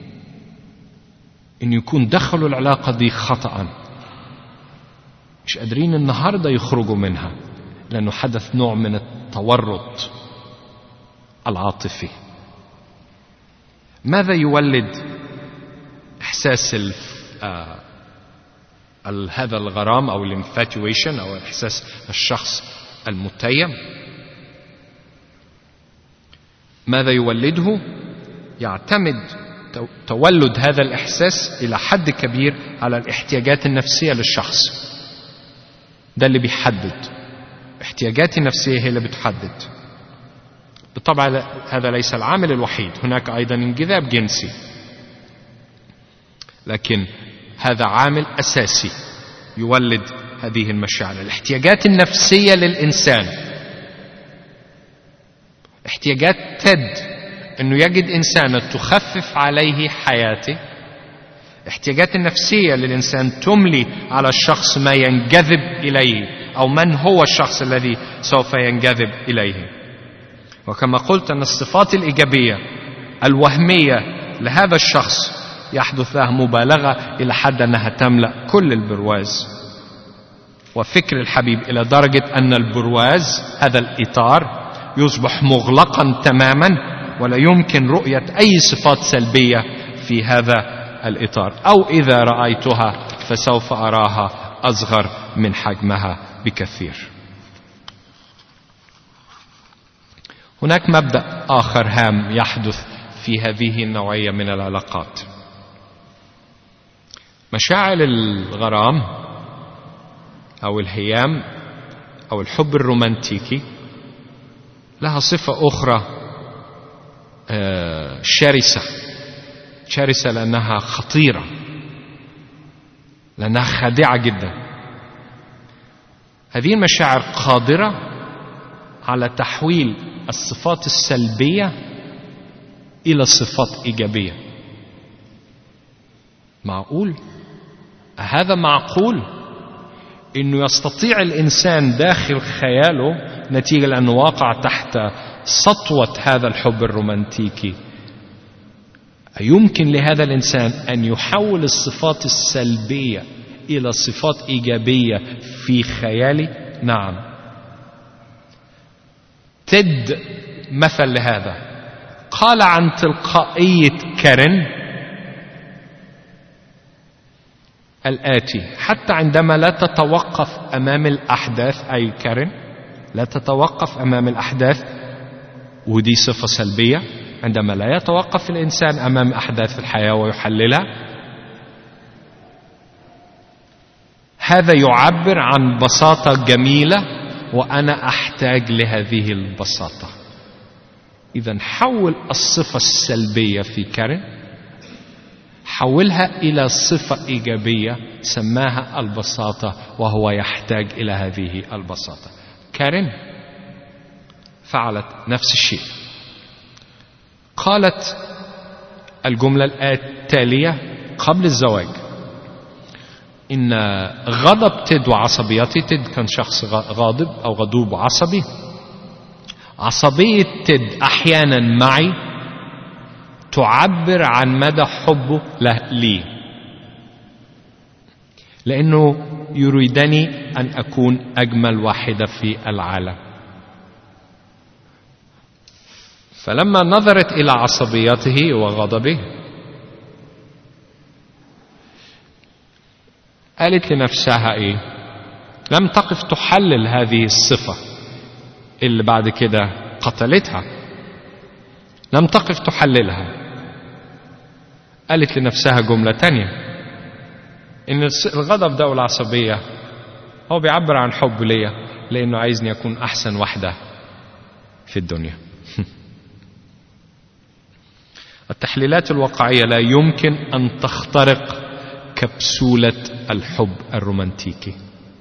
إن يكون دخلوا العلاقة دي خطأ، مش قادرين النهاردة يخرجوا منها لأنه حدث نوع من التورط العاطفي. ماذا يولد إحساس آه هذا الغرام أو الانفاتويشن أو إحساس الشخص المتيم؟ ماذا يولده؟ يعتمد تولد هذا الإحساس إلى حد كبير على الاحتياجات النفسية للشخص. ده اللي بيحدد، احتياجات النفسية هي اللي بتحدد. بالطبع هذا ليس العامل الوحيد، هناك أيضا انجذاب جنسي، لكن هذا عامل أساسي يولد هذه المشاعر. الاحتياجات النفسية للإنسان، احتياجات تد أنه يجد إنسانة تخفف عليه حياته، احتياجات النفسية للإنسان تملي على الشخص ما ينجذب إليه أو من هو الشخص الذي سوف ينجذب إليه. وكما قلت أن الصفات الإيجابية الوهمية لهذا الشخص يحدث لها مبالغة إلى حد أنها تملأ كل البرواز وفكر الحبيب، إلى درجة أن البرواز هذا الإطار يصبح مغلقا تماما ولا يمكن رؤية أي صفات سلبية في هذا الإطار، أو إذا رأيتها فسوف أراها أصغر من حجمها بكثير. هناك مبدأ آخر هام يحدث في هذه النوعية من العلاقات. مشاعر الغرام أو الهيام أو الحب الرومانتيكي لها صفة أخرى شرسة، شرسة لأنها خطيرة، لأنها خادعة جدا. هذه المشاعر قادرة على تحويل الصفات السلبية إلى صفات إيجابية. معقول؟ هذا معقول إنه يستطيع الإنسان داخل خياله نتيجة لأنه واقع تحت سطوة هذا الحب الرومانتيكي، يمكن لهذا الإنسان أن يحول الصفات السلبية إلى صفات إيجابية في خيالي؟ نعم. تد مثل لهذا، قال عن تلقائية كارين الآتي: حتى عندما لا تتوقف أمام الأحداث، أي كارين لا تتوقف أمام الأحداث، ودي صفة سلبية، عندما لا يتوقف الإنسان أمام أحداث الحياة ويحللها، هذا يعبر عن بساطة جميلة وأنا أحتاج لهذه البساطة. إذن حول الصفة السلبية في كارين، حولها إلى صفة إيجابية سماها البساطة، وهو يحتاج إلى هذه البساطة. كارين فعلت نفس الشيء، قالت الجملة التالية قبل الزواج: إن غضب تد وعصبيتي، تد كان شخص غاضب أو غضوب وعصبي، عصبية تد أحيانا معي تعبر عن مدى حبه لي، لأنه يريدني أن أكون أجمل واحدة في العالم. فلما نظرت إلى عصبيته وغضبه قالت لنفسها إيه؟ لم تقف تحلل هذه الصفة اللي بعد كده قتلتها، لم تقف تحللها. قالت لنفسها جملة تانية: إن الغضب ده والعصبية هو بيعبر عن حب ليا، لأنه عايزني أكون أحسن واحدة في الدنيا. التحليلات الواقعية لا يمكن أن تخترق كبسولة الحب الرومانتيكي.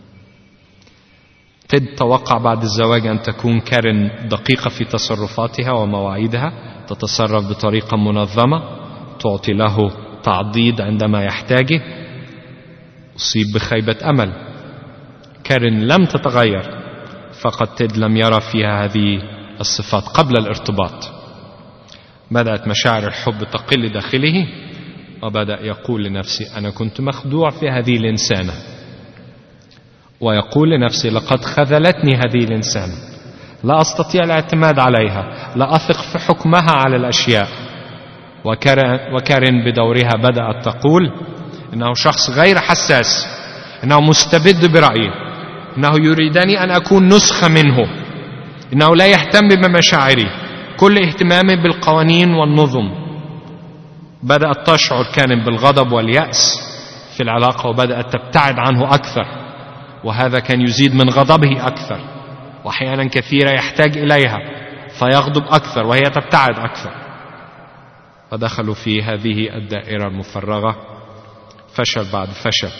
تد توقع بعد الزواج أن تكون كارين دقيقة في تصرفاتها ومواعيدها، تتصرف بطريقة منظمة، تعطي له تعضيد عندما يحتاجه. أصيب بخيبة أمل. كارين لم تتغير، فقط تيد لم يرى فيها هذه الصفات قبل الارتباط. بدأت مشاعر الحب تقل داخله، وبدأ يقول لنفسه أنا كنت مخدوع في هذه الإنسانة، ويقول لنفسه لقد خذلتني هذه الإنسانة، لا أستطيع الاعتماد عليها، لا أثق في حكمها على الأشياء. وكارين بدورها بدأت تقول إنه شخص غير حساس، إنه مستبد برأيه، إنه يريدني أن أكون نسخة منه، إنه لا يهتم بمشاعري، كل اهتمامي بالقوانين والنظم. بدأت تشعر كارين بالغضب واليأس في العلاقة، وبدأت تبتعد عنه أكثر، وهذا كان يزيد من غضبه أكثر، وأحيانا كثيرة يحتاج إليها فيغضب أكثر وهي تبتعد أكثر. فدخلوا في هذه الدائرة المفرغة، فشل بعد فشل.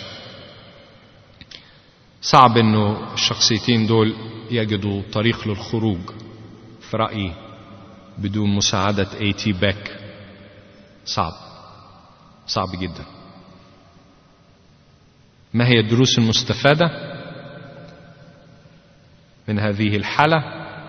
صعب أنه الشخصيتين دول يجدوا طريق للخروج في رأيي بدون مساعدة اي تي باك. صعب صعب جدا. ما هي الدروس المستفادة من هذه الحالة؟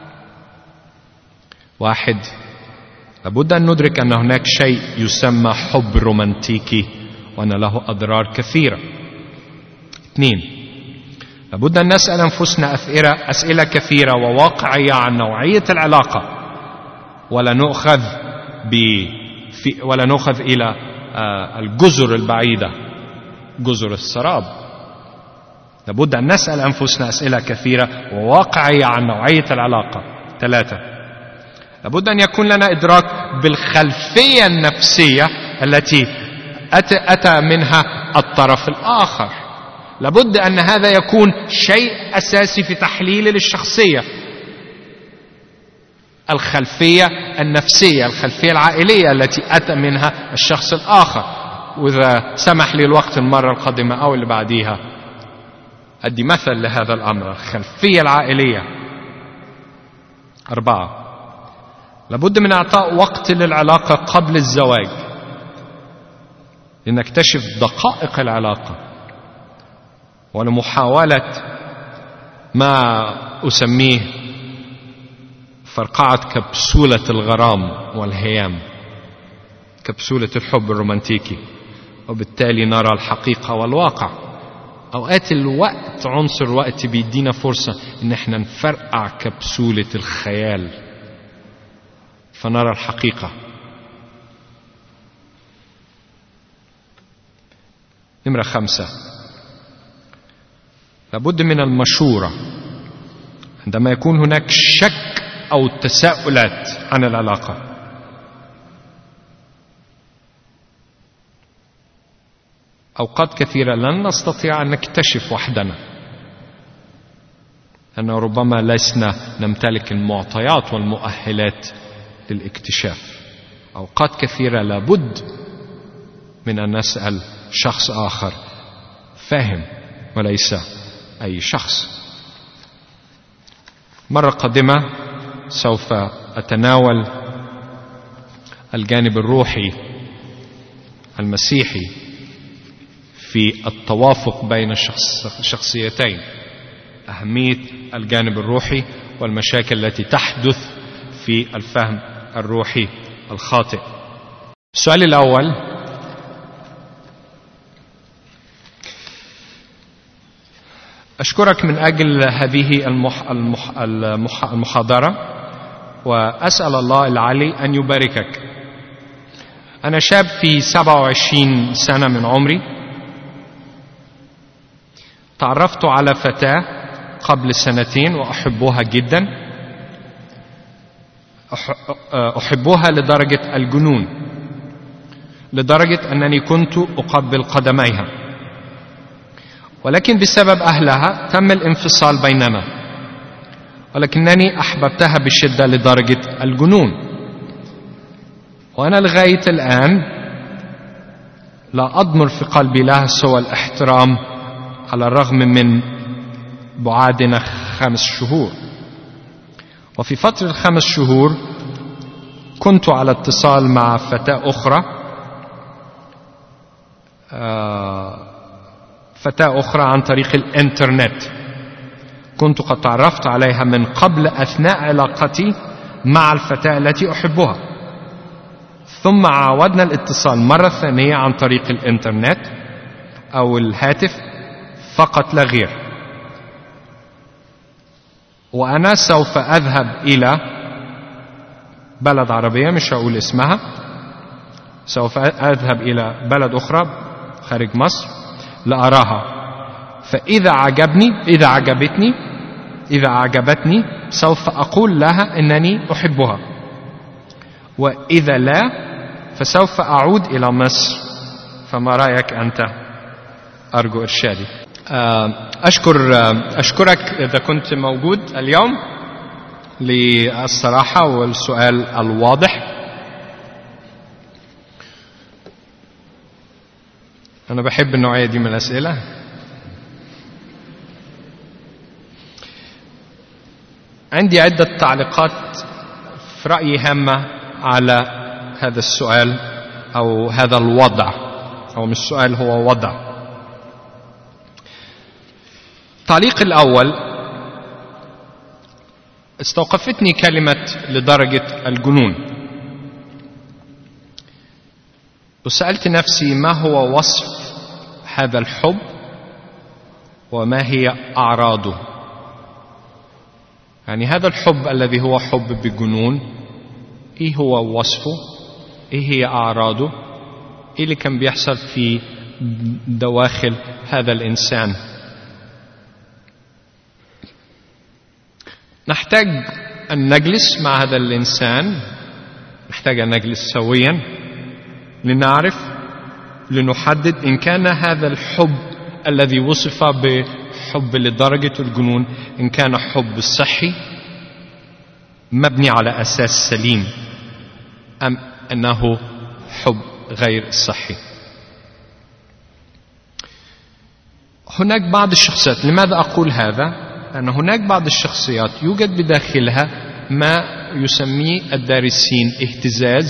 واحد، لابد أن ندرك أن هناك شيء يسمى حب رومانتيكي وأن له أضرار كثيرة. اثنين، لابد أن نسأل أنفسنا أسئلة كثيرة وواقعية عن نوعية العلاقة، ولا نؤخذ ب في ولا نؤخذ إلى الجزر البعيدة، جزر السراب. لابد أن نسأل أنفسنا أسئلة كثيرة وواقعية عن نوعية العلاقة. ثلاثة، لابد أن يكون لنا إدراك بالخلفية النفسية التي أتى منها الطرف الآخر. لابد أن هذا يكون شيء أساسي في تحليل للشخصية. الخلفية النفسية، الخلفية العائلية التي أتى منها الشخص الآخر. وإذا سمح لي الوقت المرة القادمة أو اللي بعديها أدي مثل لهذا الأمر، الخلفية العائلية. أربعة، لابد من إعطاء وقت للعلاقة قبل الزواج لنكتشف دقائق العلاقة، ولمحاولة ما أسميه فرقعة كبسولة الغرام والهيام، كبسولة الحب الرومانتيكي، وبالتالي نرى الحقيقة والواقع. أوقات الوقت، عنصر الوقت بيدينا فرصة إن احنا نفرقع كبسولة الخيال فنرى الحقيقة. نمرة خمسة، لابد من المشورة عندما يكون هناك شك أو تساؤلات عن العلاقة. أوقات كثيرة لن نستطيع أن نكتشف وحدنا، لأنه ربما لسنا نمتلك المعطيات والمؤهلات للاكتشاف. أوقات كثيرة لابد من أن نسأل شخص آخر فاهم وليس أي شخص. مرة قادمة سوف أتناول الجانب الروحي المسيحي في التوافق بين الشخصيتين، أهمية الجانب الروحي والمشاكل التي تحدث في الفهم الروحي الخاطئ. السؤال الأول، أشكرك من أجل هذه المح... المح... المح... المحاضرة، وأسأل الله العلي أن يباركك. أنا شاب في سبعة وعشرين سنة من عمري، تعرفت على فتاة قبل سنتين وأحبها جدا، أحبها لدرجة الجنون، لدرجة أنني كنت أقبل قدميها، ولكن بسبب أهلها تم الانفصال بيننا، ولكنني أحببتها بشدة لدرجة الجنون. وأنا لغاية الآن لا أضمر في قلبي لها سوى الاحترام على الرغم من بعادنا خمس شهور. وفي فترة الخمس شهور كنت على اتصال مع فتاة أخرى فتاة أخرى عن طريق الإنترنت. كنت قد تعرفت عليها من قبل أثناء علاقتي مع الفتاة التي أحبها، ثم عاودنا الاتصال مرة ثانية عن طريق الإنترنت أو الهاتف فقط لا غير. وأنا سوف أذهب إلى بلد عربية مش هقول اسمها، سوف أذهب إلى بلد أخرى خارج مصر لأراها، فإذا عجبني إذا عجبتني إذا عجبتني سوف أقول لها إنني أحبها، وإذا لا فسوف أعود إلى مصر. فما رأيك أنت؟ أرجو إرشادي. أشكر أشكرك إذا كنت موجود اليوم للصراحة والسؤال الواضح. أنا بحب النوعية دي من الأسئلة. عندي عدة تعليقات في رأيي هامة على هذا السؤال أو هذا الوضع، أو مش سؤال هو وضع. التعليق الأول، استوقفتني كلمة لدرجة الجنون، وسألت نفسي ما هو وصف هذا الحب وما هي أعراضه. يعني هذا الحب الذي هو حب بجنون، إيه هو وصفه؟ إيه هي أعراضه؟ إيه اللي كان بيحصل في دواخل هذا الإنسان؟ نحتاج أن نجلس مع هذا الإنسان، نحتاج أن نجلس سويا لنعرف، لنحدد إن كان هذا الحب الذي وصف بحب لدرجة الجنون إن كان حب صحي مبني على أساس سليم، أم أنه حب غير صحي. هناك بعض الشخصيات، لماذا أقول هذا؟ أن هناك بعض الشخصيات يوجد بداخلها ما يسميه الدارسين اهتزاز،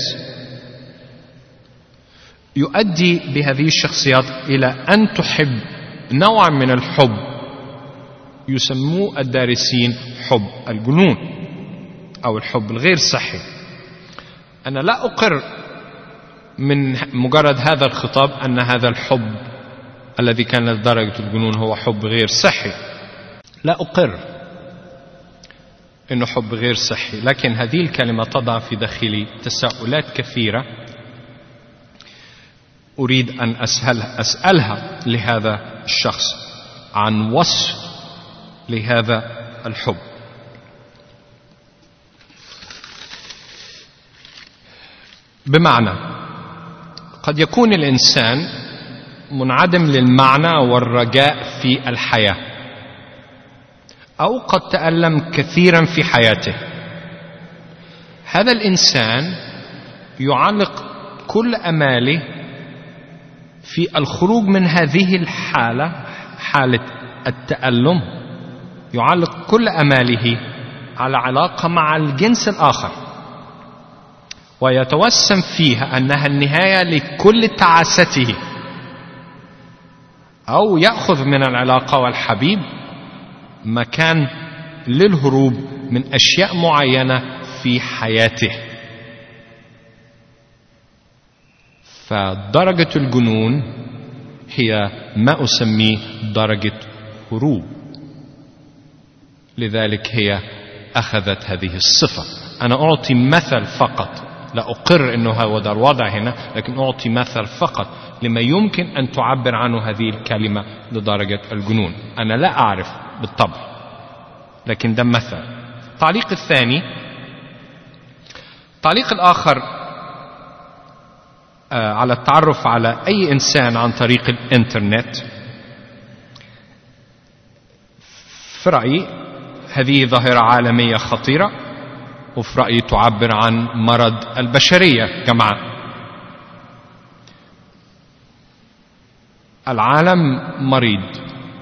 يؤدي بهذه الشخصيات إلى أن تحب نوع من الحب يسموه الدارسين حب الجنون أو الحب الغير صحي. أنا لا أقر من مجرد هذا الخطاب أن هذا الحب الذي كان لدرجة الجنون هو حب غير صحي، لا أقر إنه حب غير صحي، لكن هذه الكلمة تضع في داخلي تساؤلات كثيرة أريد أن أسألها, أسألها لهذا الشخص عن وصف لهذا الحب. بمعنى قد يكون الإنسان منعدم للمعنى والرجاء في الحياة، أو قد تألم كثيرا في حياته. هذا الإنسان يعلق كل أماله في الخروج من هذه الحالة، حالة التألم، يعلق كل أماله على علاقة مع الجنس الآخر، ويتوسم فيها أنها النهاية لكل تعاسته، أو يأخذ من العلاقة والحبيب مكان للهروب من أشياء معينة في حياته. فدرجة الجنون هي ما أسميه درجة هروب، لذلك هي أخذت هذه الصفة. أنا أعطي مثل فقط، لا أقر أنه هذا الوضع هنا، لكن أعطي مثل فقط لما يمكن أن تعبر عنه هذه الكلمة لدرجة الجنون. أنا لا أعرف بالطبع، لكن ده مثل. التعليق الثاني، التعليق الآخر آه على التعرف على أي إنسان عن طريق الإنترنت. في رأيي هذه ظاهرة عالمية خطيرة وفي رأيي تعبر عن مرض البشرية جماعة. العالم مريض،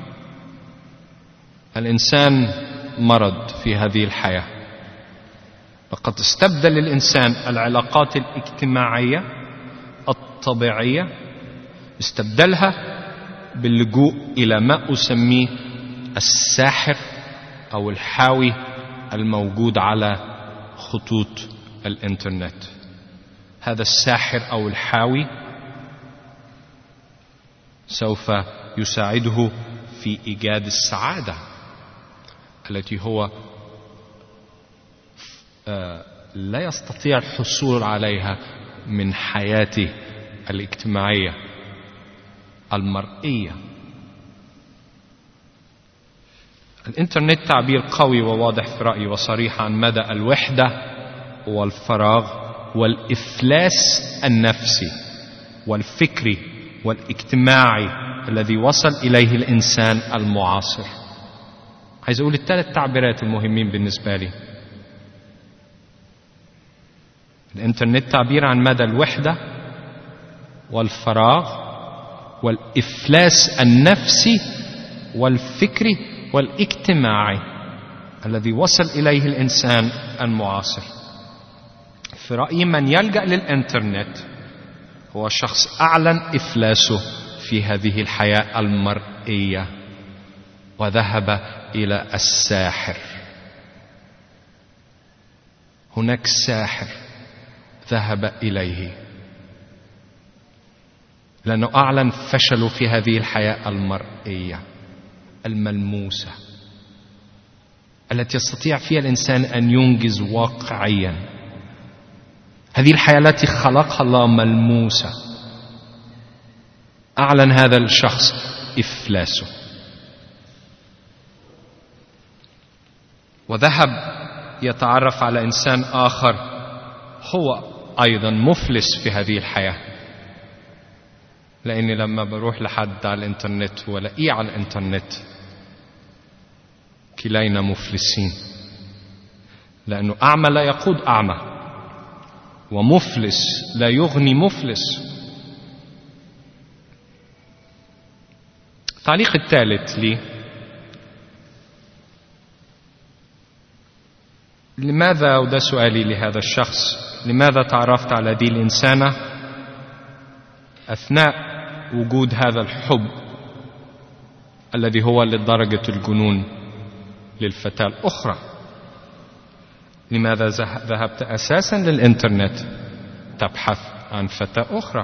الإنسان مرض في هذه الحياة. لقد استبدل الإنسان العلاقات الاجتماعية الطبيعية، استبدلها باللجوء إلى ما أسميه الساحر أو الحاوي الموجود على خطوط الإنترنت. هذا الساحر أو الحاوي سوف يساعده في إيجاد السعادة التي هو لا يستطيع الحصول عليها من حياته الاجتماعية المرئية. الإنترنت تعبير قوي وواضح في رأيي وصريح عن مدى الوحدة والفراغ والإفلاس النفسي والفكري والاجتماعي الذي وصل إليه الإنسان المعاصر. عايز أقول الثلاث تعبيرات المهمين بالنسبة لي. الإنترنت تعبير عن مدى الوحدة والفراغ والإفلاس النفسي والفكري والاجتماعي الذي وصل إليه الإنسان المعاصر. في رأيي من يلجأ للإنترنت هو شخص أعلن إفلاسه في هذه الحياة المرئية وذهب إلى الساحر. هناك ساحر ذهب إليه لأنه أعلن فشله في هذه الحياة المرئية الملموسة التي يستطيع فيها الإنسان أن ينجز واقعيا. هذه الحياة التي خلقها الله ملموسة، أعلن هذا الشخص إفلاسه وذهب يتعرف على إنسان آخر هو أيضا مفلس في هذه الحياة. لأني لما بروح لحد على الإنترنت ولاقيه على الإنترنت كلينا مفلسين، لأنه أعمى لا يقود أعمى، ومفلس لا يغني مفلس. التعليق الثالث لي: لماذا، وده سؤالي لهذا الشخص، لماذا تعرفت على هذه الإنسانة أثناء وجود هذا الحب الذي هو لدرجة الجنون للفتاة الأخرى؟ لماذا ذهبت أساسا للإنترنت تبحث عن فتاة أخرى؟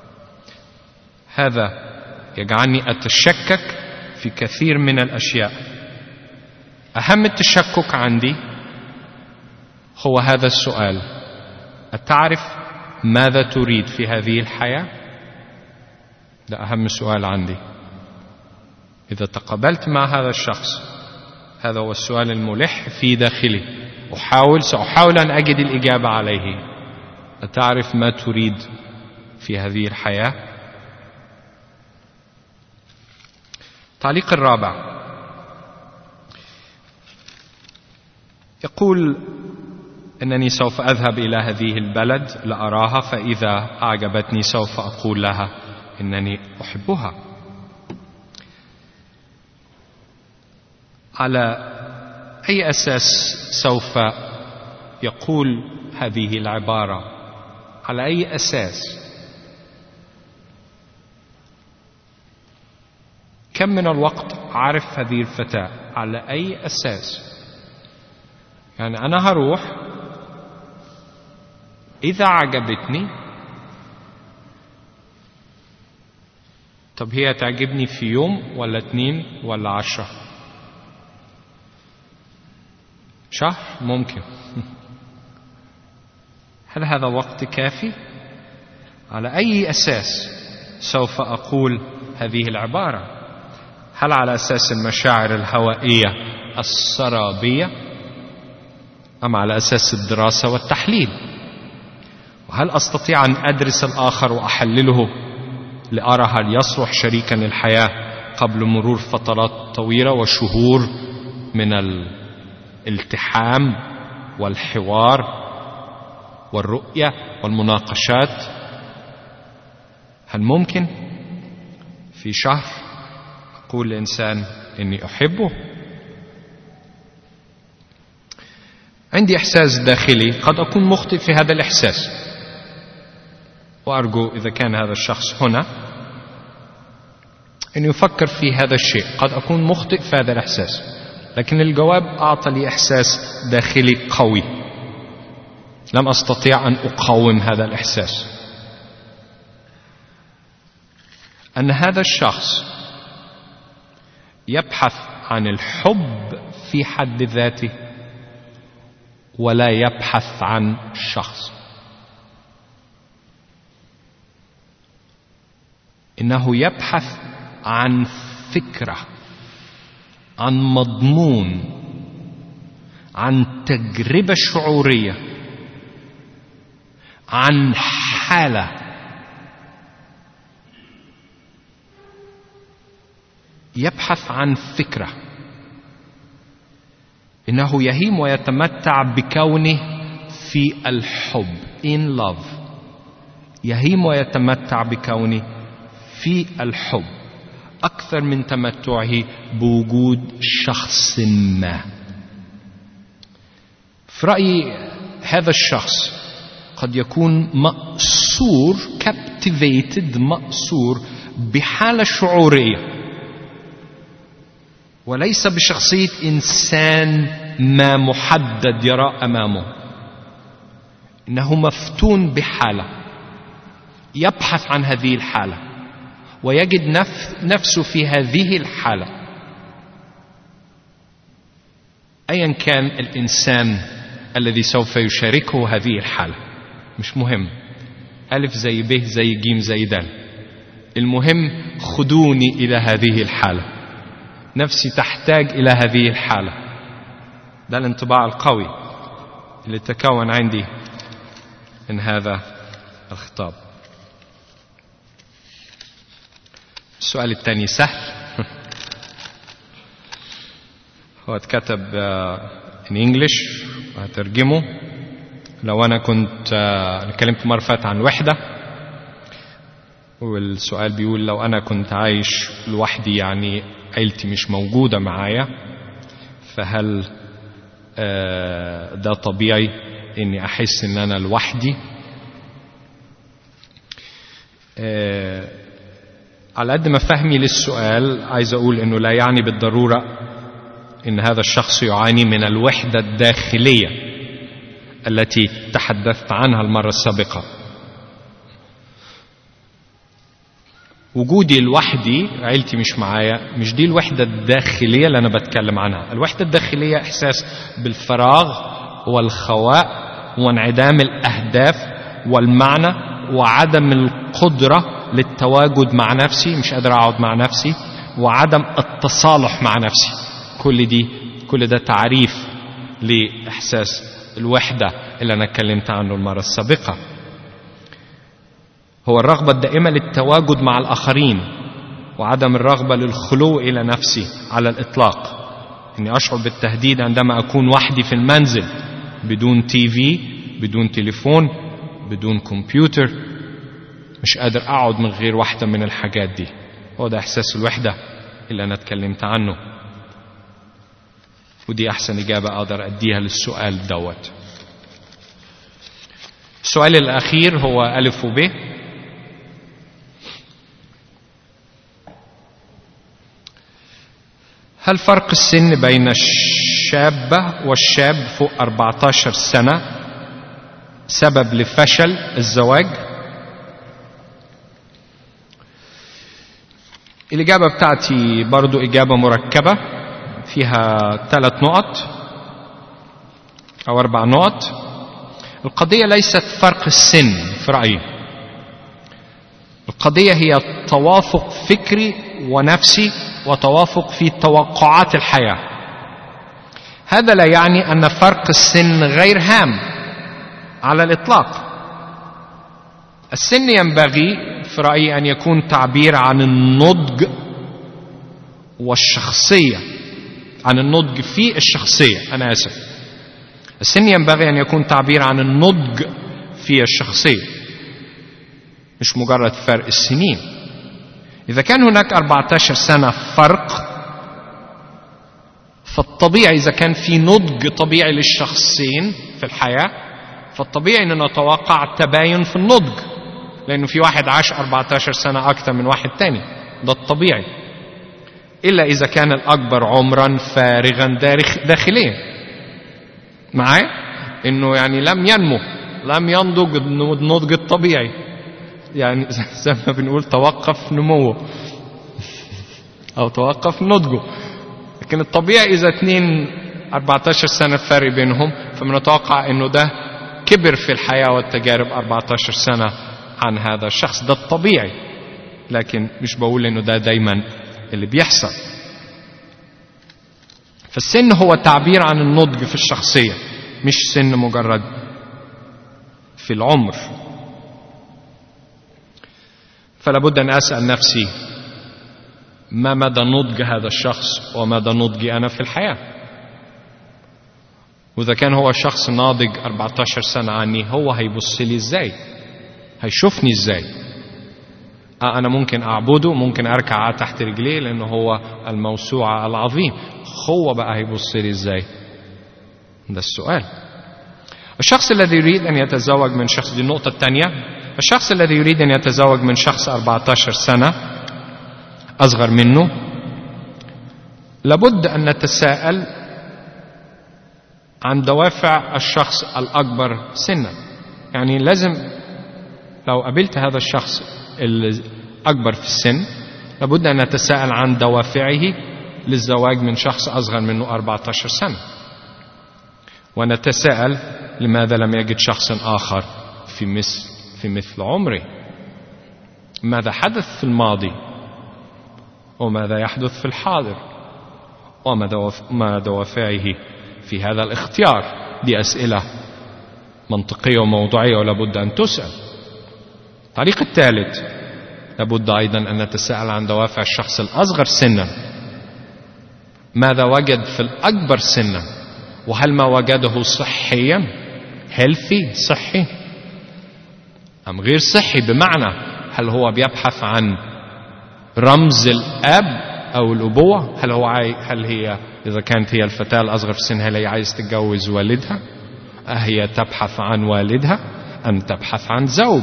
هذا يجعلني أتشكك في كثير من الأشياء. أهم التشكك عندي هو هذا السؤال: أتعرف ماذا تريد في هذه الحياة؟ ده أهم سؤال عندي. إذا تقابلت مع هذا الشخص، هذا هو السؤال الملح في داخلي، أحاول سأحاول أن أجد الإجابة عليه. أتعرف ما تريد في هذه الحياة؟ التعليق الرابع يقول إنني سوف أذهب إلى هذه البلد لأراها، فإذا أعجبتني سوف أقول لها إنني أحبها. على أي أساس سوف يقول هذه العبارة؟ على أي أساس؟ كم من الوقت أعرف هذه الفتاة؟ على أي أساس؟ يعني أنا هروح، إذا عجبتني، طب هي تعجبني في يوم ولا اتنين ولا عشرة؟ شهر ممكن. هل هذا وقت كافي؟ على أي أساس سوف أقول هذه العبارة؟ هل على أساس المشاعر الهوائية السرابية، أم على أساس الدراسة والتحليل؟ وهل أستطيع أن أدرس الآخر وأحلله لأرى هل يصلح شريكا للحياة قبل مرور فترات طويلة وشهور من الالتحام والحوار والرؤية والمناقشات. هل ممكن في شهر أقول لإنسان إني أحبه؟ عندي إحساس داخلي قد أكون مخطئ في هذا الإحساس، وأرجو إذا كان هذا الشخص هنا أن يفكر في هذا الشيء. قد أكون مخطئ في هذا الإحساس، لكن الجواب أعطى لي إحساس داخلي قوي لم أستطيع أن أقاوم هذا الإحساس، أن هذا الشخص يبحث عن الحب في حد ذاته ولا يبحث عن شخص. إنه يبحث عن فكرة، عن مضمون، عن تجربة شعورية، عن حالة. يبحث عن فكرة. إنه يهيم ويتمتع بكونه في الحب in love. يهيم ويتمتع بكونه في الحب أكثر من تمتعه بوجود شخص ما. في رأيي هذا الشخص قد يكون مأسور captivated مأسور بحالة شعورية وليس بشخصية إنسان ما محدد يرى أمامه. إنه مفتون بحالة يبحث عن هذه الحالة ويجد نفسه في هذه الحالة. أيا كان الإنسان الذي سوف يشاركه هذه الحالة مش مهم، ألف زي ب زي جيم زي دال، المهم خدوني إلى هذه الحالة. نفسي تحتاج إلى هذه الحالة. ده الانطباع القوي اللي تكون عندي من هذا الخطاب. السؤال الثاني سهل. هو اتكتب in English وهترجمه. لو أنا كنت اتكلمت مرة فاتت عن وحدة، والسؤال بيقول لو أنا كنت عايش لوحدي يعني عيلتي مش موجودة معايا، فهل ده طبيعي إني أحس إن أنا لوحدي؟ على قد ما فهمي للسؤال عايز أقول إنه لا يعني بالضرورة إن هذا الشخص يعاني من الوحدة الداخلية التي تحدثت عنها المرة السابقة. وجودي لوحدي، عيلتي مش معايا، مش دي الوحدة الداخلية اللي أنا بتكلم عنها. الوحدة الداخلية إحساس بالفراغ والخواء وانعدام الأهداف والمعنى وعدم القدرة للتواجد مع نفسي، مش قادر أقعد مع نفسي، وعدم التصالح مع نفسي. كل دي كل ده تعريف لإحساس الوحدة اللي أنا اتكلمت عنه المرة السابقة. هو الرغبة الدائمة للتواجد مع الآخرين وعدم الرغبة للخلو إلى نفسي على الإطلاق. إني أشعر بالتهديد عندما أكون وحدي في المنزل بدون تي في، بدون تليفون، بدون كمبيوتر، مش قادر أقعد من غير واحدة من الحاجات دي. هو ده إحساس الوحدة اللي أنا اتكلمت عنه. ودي أحسن إجابة أقدر أديها للسؤال دوت. السؤال الأخير هو ألف وب. هل فرق السن بين الشابة والشاب فوق أربعة عشر سنة سبب لفشل الزواج؟ الإجابة بتاعتي برضو إجابة مركبة فيها ثلاث نقط أو أربع نقط. القضية ليست فرق السن في رأيي، القضية هي توافق فكري ونفسي وتوافق في توقعات الحياة. هذا لا يعني أن فرق السن غير هام على الإطلاق. السن ينبغي في رأيي أن يكون تعبير عن النضج والشخصية، عن النضج في الشخصية، أنا آسف، السن ينبغي أن يكون تعبير عن النضج في الشخصية، مش مجرد فرق السنين. إذا كان هناك أربعة عشر سنة فرق، فالطبيعي إذا كان في نضج طبيعي للشخصين في الحياة، فالطبيعي أن نتوقع تباين في النضج، لأنه في واحد عاش أربعة عشر سنة أكثر من واحد تاني، ده الطبيعي. إلا إذا كان الأكبر عمرا فارغا داخليا معايا، إنه يعني لم ينمو، لم ينضج النضج الطبيعي، يعني زي ما بنقول توقف نموه أو توقف نضجه. لكن الطبيعي إذا اثنين أربعة عشر سنة فرق بينهم، فبنتوقع إنه ده كبر في الحياة والتجارب أربعة عشر سنة عن هذا الشخص، ده الطبيعي. لكن مش بقول إنه ده دايما اللي بيحصل. فالسن هو تعبير عن النضج في الشخصية، مش سن مجرد في العمر. فلا بد أن أسأل نفسي ما مدى نضج هذا الشخص ومدى نضجي أنا في الحياة. وإذا كان هو شخص ناضج أربعة عشر سنة عني، هو هيبص لي إزاي؟ هيشوفني إزاي؟ آه أنا ممكن أعبده، ممكن أركع تحت رجليه لأنه هو الموسوعة العظيم، هو بقى هيبص لي إزاي؟ ده السؤال. الشخص الذي يريد أن يتزوج من شخص، دي النقطة الثانية، الشخص الذي يريد أن يتزوج من شخص أربعة عشر سنة أصغر منه، لابد أن نتساءل عن دوافع الشخص الأكبر سنا. يعني لازم لو قابلت هذا الشخص الأكبر في السن، لابد أن نتساءل عن دوافعه للزواج من شخص أصغر منه أربعة عشر سنة، ونتساءل لماذا لم يجد شخص آخر في مثل في مثل عمره. ماذا حدث في الماضي وماذا يحدث في الحاضر وما دوافعه في هذا الاختيار. دي أسئلة منطقية وموضوعية ولابد أن تسأل. الطريق الثالث، لابد أيضا أن نتساءل عن دوافع الشخص الأصغر سنا. ماذا وجد في الأكبر سنا؟ وهل ما وجده صحيا healthy صحي أم غير صحي؟ بمعنى هل هو بيبحث عن رمز الأب أو الأبوة؟ هل هو عاي... هل هي إذا كانت هي الفتاة الأصغر في السن، هل هي عايز تتجوز والدها؟ أهي تبحث عن والدها أم تبحث عن زوج؟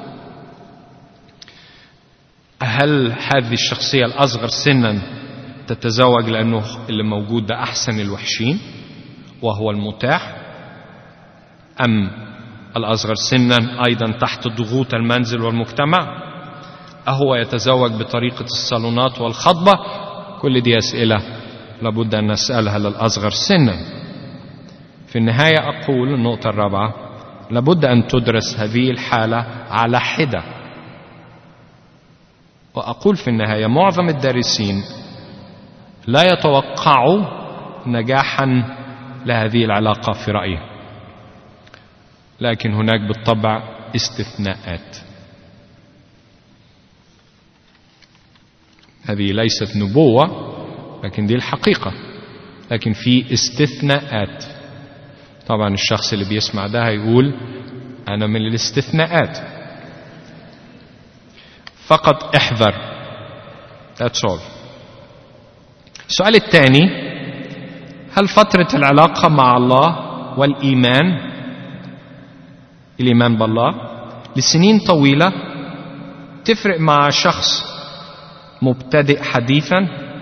هل هذه الشخصية الأصغر سنا تتزوج لأنه اللي موجود ده أحسن الوحشين وهو المتاح، أم الأصغر سنا أيضا تحت ضغوط المنزل والمجتمع؟ أهو يتزوج بطريقة الصالونات والخطبة؟ كل دي أسئلة لابد أن نسألها للأصغر سنا. في النهاية أقول النقطة الرابعة، لابد أن تدرس هذه الحالة على حدة. وأقول في النهاية معظم الدارسين لا يتوقعوا نجاحا لهذه العلاقة في رأيه، لكن هناك بالطبع استثناءات. هذه ليست نبوة لكن دي الحقيقة، لكن في استثناءات. طبعا الشخص اللي بيسمع ده هيقول أنا من الاستثناءات، فقط احذر. That's all. السؤال الثاني، هل فترة العلاقة مع الله والإيمان الإيمان بالله لسنين طويلة تفرق مع شخص مبتدئ حديثا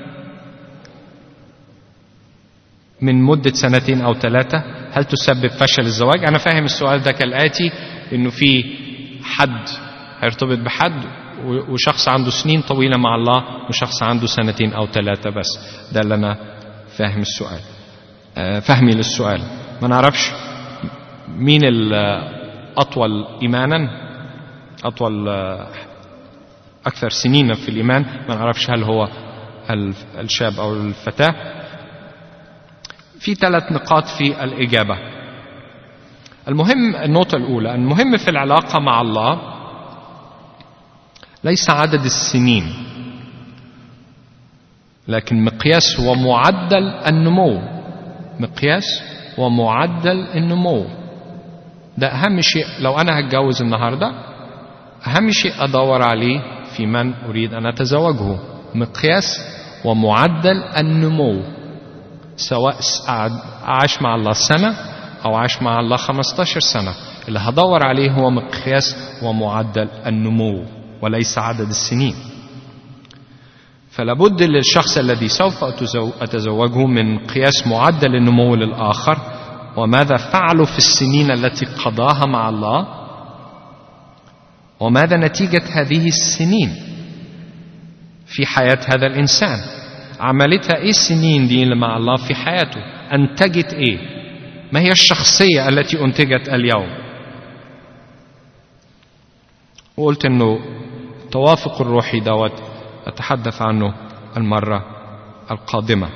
من مدة سنتين أو ثلاثة؟ هل تسبب فشل الزواج؟ أنا فاهم السؤال ده كالآتي، إنه في حد هيرتبط بحد وشخص عنده سنين طويلة مع الله وشخص عنده سنتين أو ثلاثة بس. ده اللي أنا فاهم السؤال، فهمي للسؤال. ما نعرفش مين الأطول إيمانا، أطول أكثر سنين في الإيمان، ما نعرفش هل هو الشاب أو الفتاة. في ثلاث نقاط في الإجابة. المهم، النقطة الأولى، المهم في العلاقة مع الله ليس عدد السنين، لكن مقياس ومعدل النمو. مقياس ومعدل النمو. ده أهم شيء. لو أنا هتجوز النهاردة أهم شيء أدور عليه في من أريد أن أتزوجه مقياس ومعدل النمو، سواء عاش مع الله سنة أو عاش مع الله خمسة عشر سنة. اللي هدور عليه هو مقياس ومعدل النمو وليس عدد السنين. فلابد للشخص الذي سوف أتزوجه من قياس معدل النمو للآخر، وماذا فعله في السنين التي قضاها مع الله، وماذا نتيجة هذه السنين في حياة هذا الإنسان. عملتها إيه السنين دي اللي مع الله في حياته؟ أنتجت إيه؟ ما هي الشخصية التي أنتجت اليوم؟ وقلت أنه التوافق الروحي دوت أتحدث عنه المرة القادمة.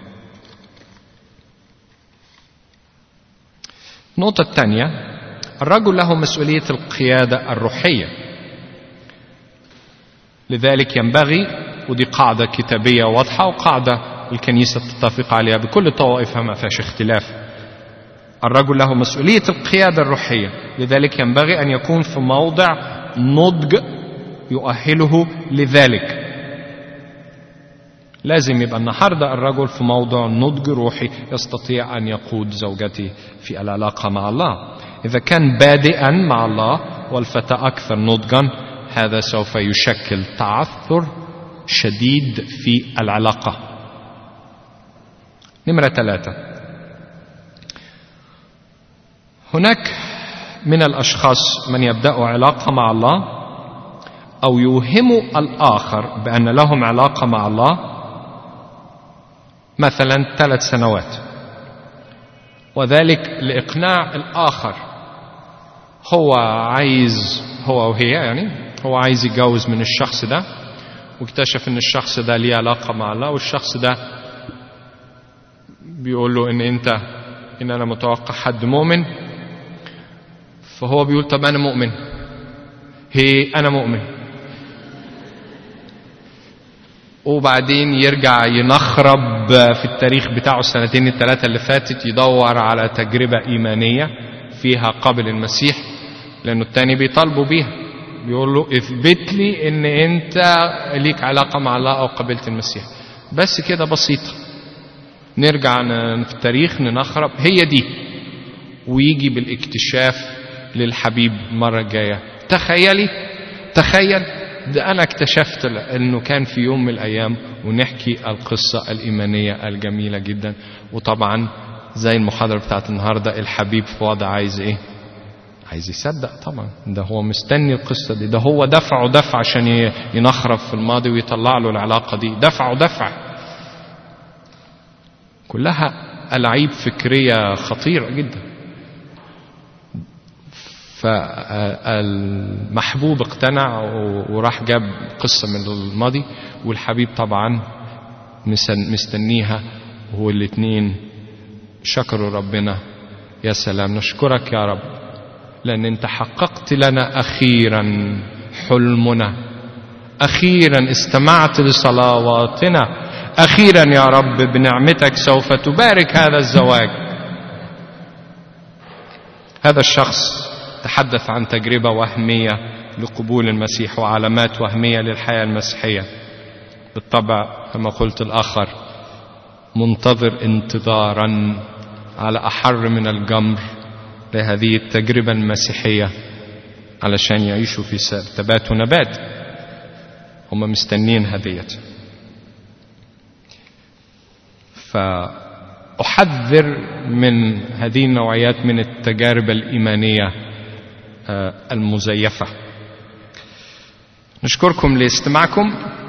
النقطة الثانية، الرجل له مسؤولية القيادة الروحية. لذلك ينبغي، ودي قاعدة كتابية واضحة وقاعدة الكنيسة تتفق عليها بكل طوائفها ما فيهاش اختلاف، الرجل له مسؤولية القيادة الروحية. لذلك ينبغي أن يكون في موضع نضج يؤهله لذلك. لازم يبقى النهاردة الرجل في موضع نضج روحي يستطيع أن يقود زوجته في العلاقة مع الله. إذا كان بادئا مع الله والفتى أكثر نضجا، هذا سوف يشكل تعثر شديد في العلاقة. نمرة ثلاثة، هناك من الأشخاص من يبدأوا علاقة مع الله أو يوهموا الآخر بأن لهم علاقة مع الله مثلا ثلاث سنوات، وذلك لإقناع الآخر. هو عايز، هو وهي يعني، هو عايز يتجوز من الشخص ده، واكتشف ان الشخص ده ليه علاقة مع الله، والشخص ده بيقول له ان انت ان انا متوقع حد مؤمن. فهو بيقول طب انا مؤمن، هي انا مؤمن، وبعدين يرجع ينخرب في التاريخ بتاعه السنتين الثلاثة اللي فاتت، يدور على تجربة إيمانية فيها قبل المسيح، لأنه التاني بيطالبوا بيها، بيقول له اثبت لي ان انت ليك علاقة مع الله او قبلت المسيح. بس كده بسيطة، نرجع في التاريخ ننخرب، هي دي، ويجي بالاكتشاف للحبيب المرة الجاية. تخيلي، تخيل ده أنا اكتشفت أنه كان في يوم من الأيام، ونحكي القصة الإيمانية الجميلة جدا. وطبعا زي المحاضرة بتاعت النهاردة، الحبيب في وضع عايز إيه؟ عايز يصدق طبعا، ده هو مستني القصة دي، ده هو دفعه دفع عشان ينخرب في الماضي ويطلع له العلاقة دي، دفعه دفع. كلها ألعاب فكرية خطيرة جدا. فالمحبوب اقتنع وراح جاب قصة من الماضي، والحبيب طبعا مستنيها، وهو الاثنين شكروا ربنا. يا سلام، نشكرك يا رب لأن أنت حققت لنا أخيرا حلمنا، أخيرا استمعت لصلواتنا، أخيرا يا رب بنعمتك سوف تبارك هذا الزواج. هذا الشخص تحدث عن تجربة وهمية لقبول المسيح وعلامات وهمية للحياة المسيحية. بالطبع كما قلت الآخر منتظر انتظارا على أحر من الجمر لهذه التجربة المسيحية علشان يعيشوا في تبات ونبات. هم مستنين هدية. فأحذر من هذه النوعيات من التجارب الإيمانية المزيفة. نشكركم لاستماعكم.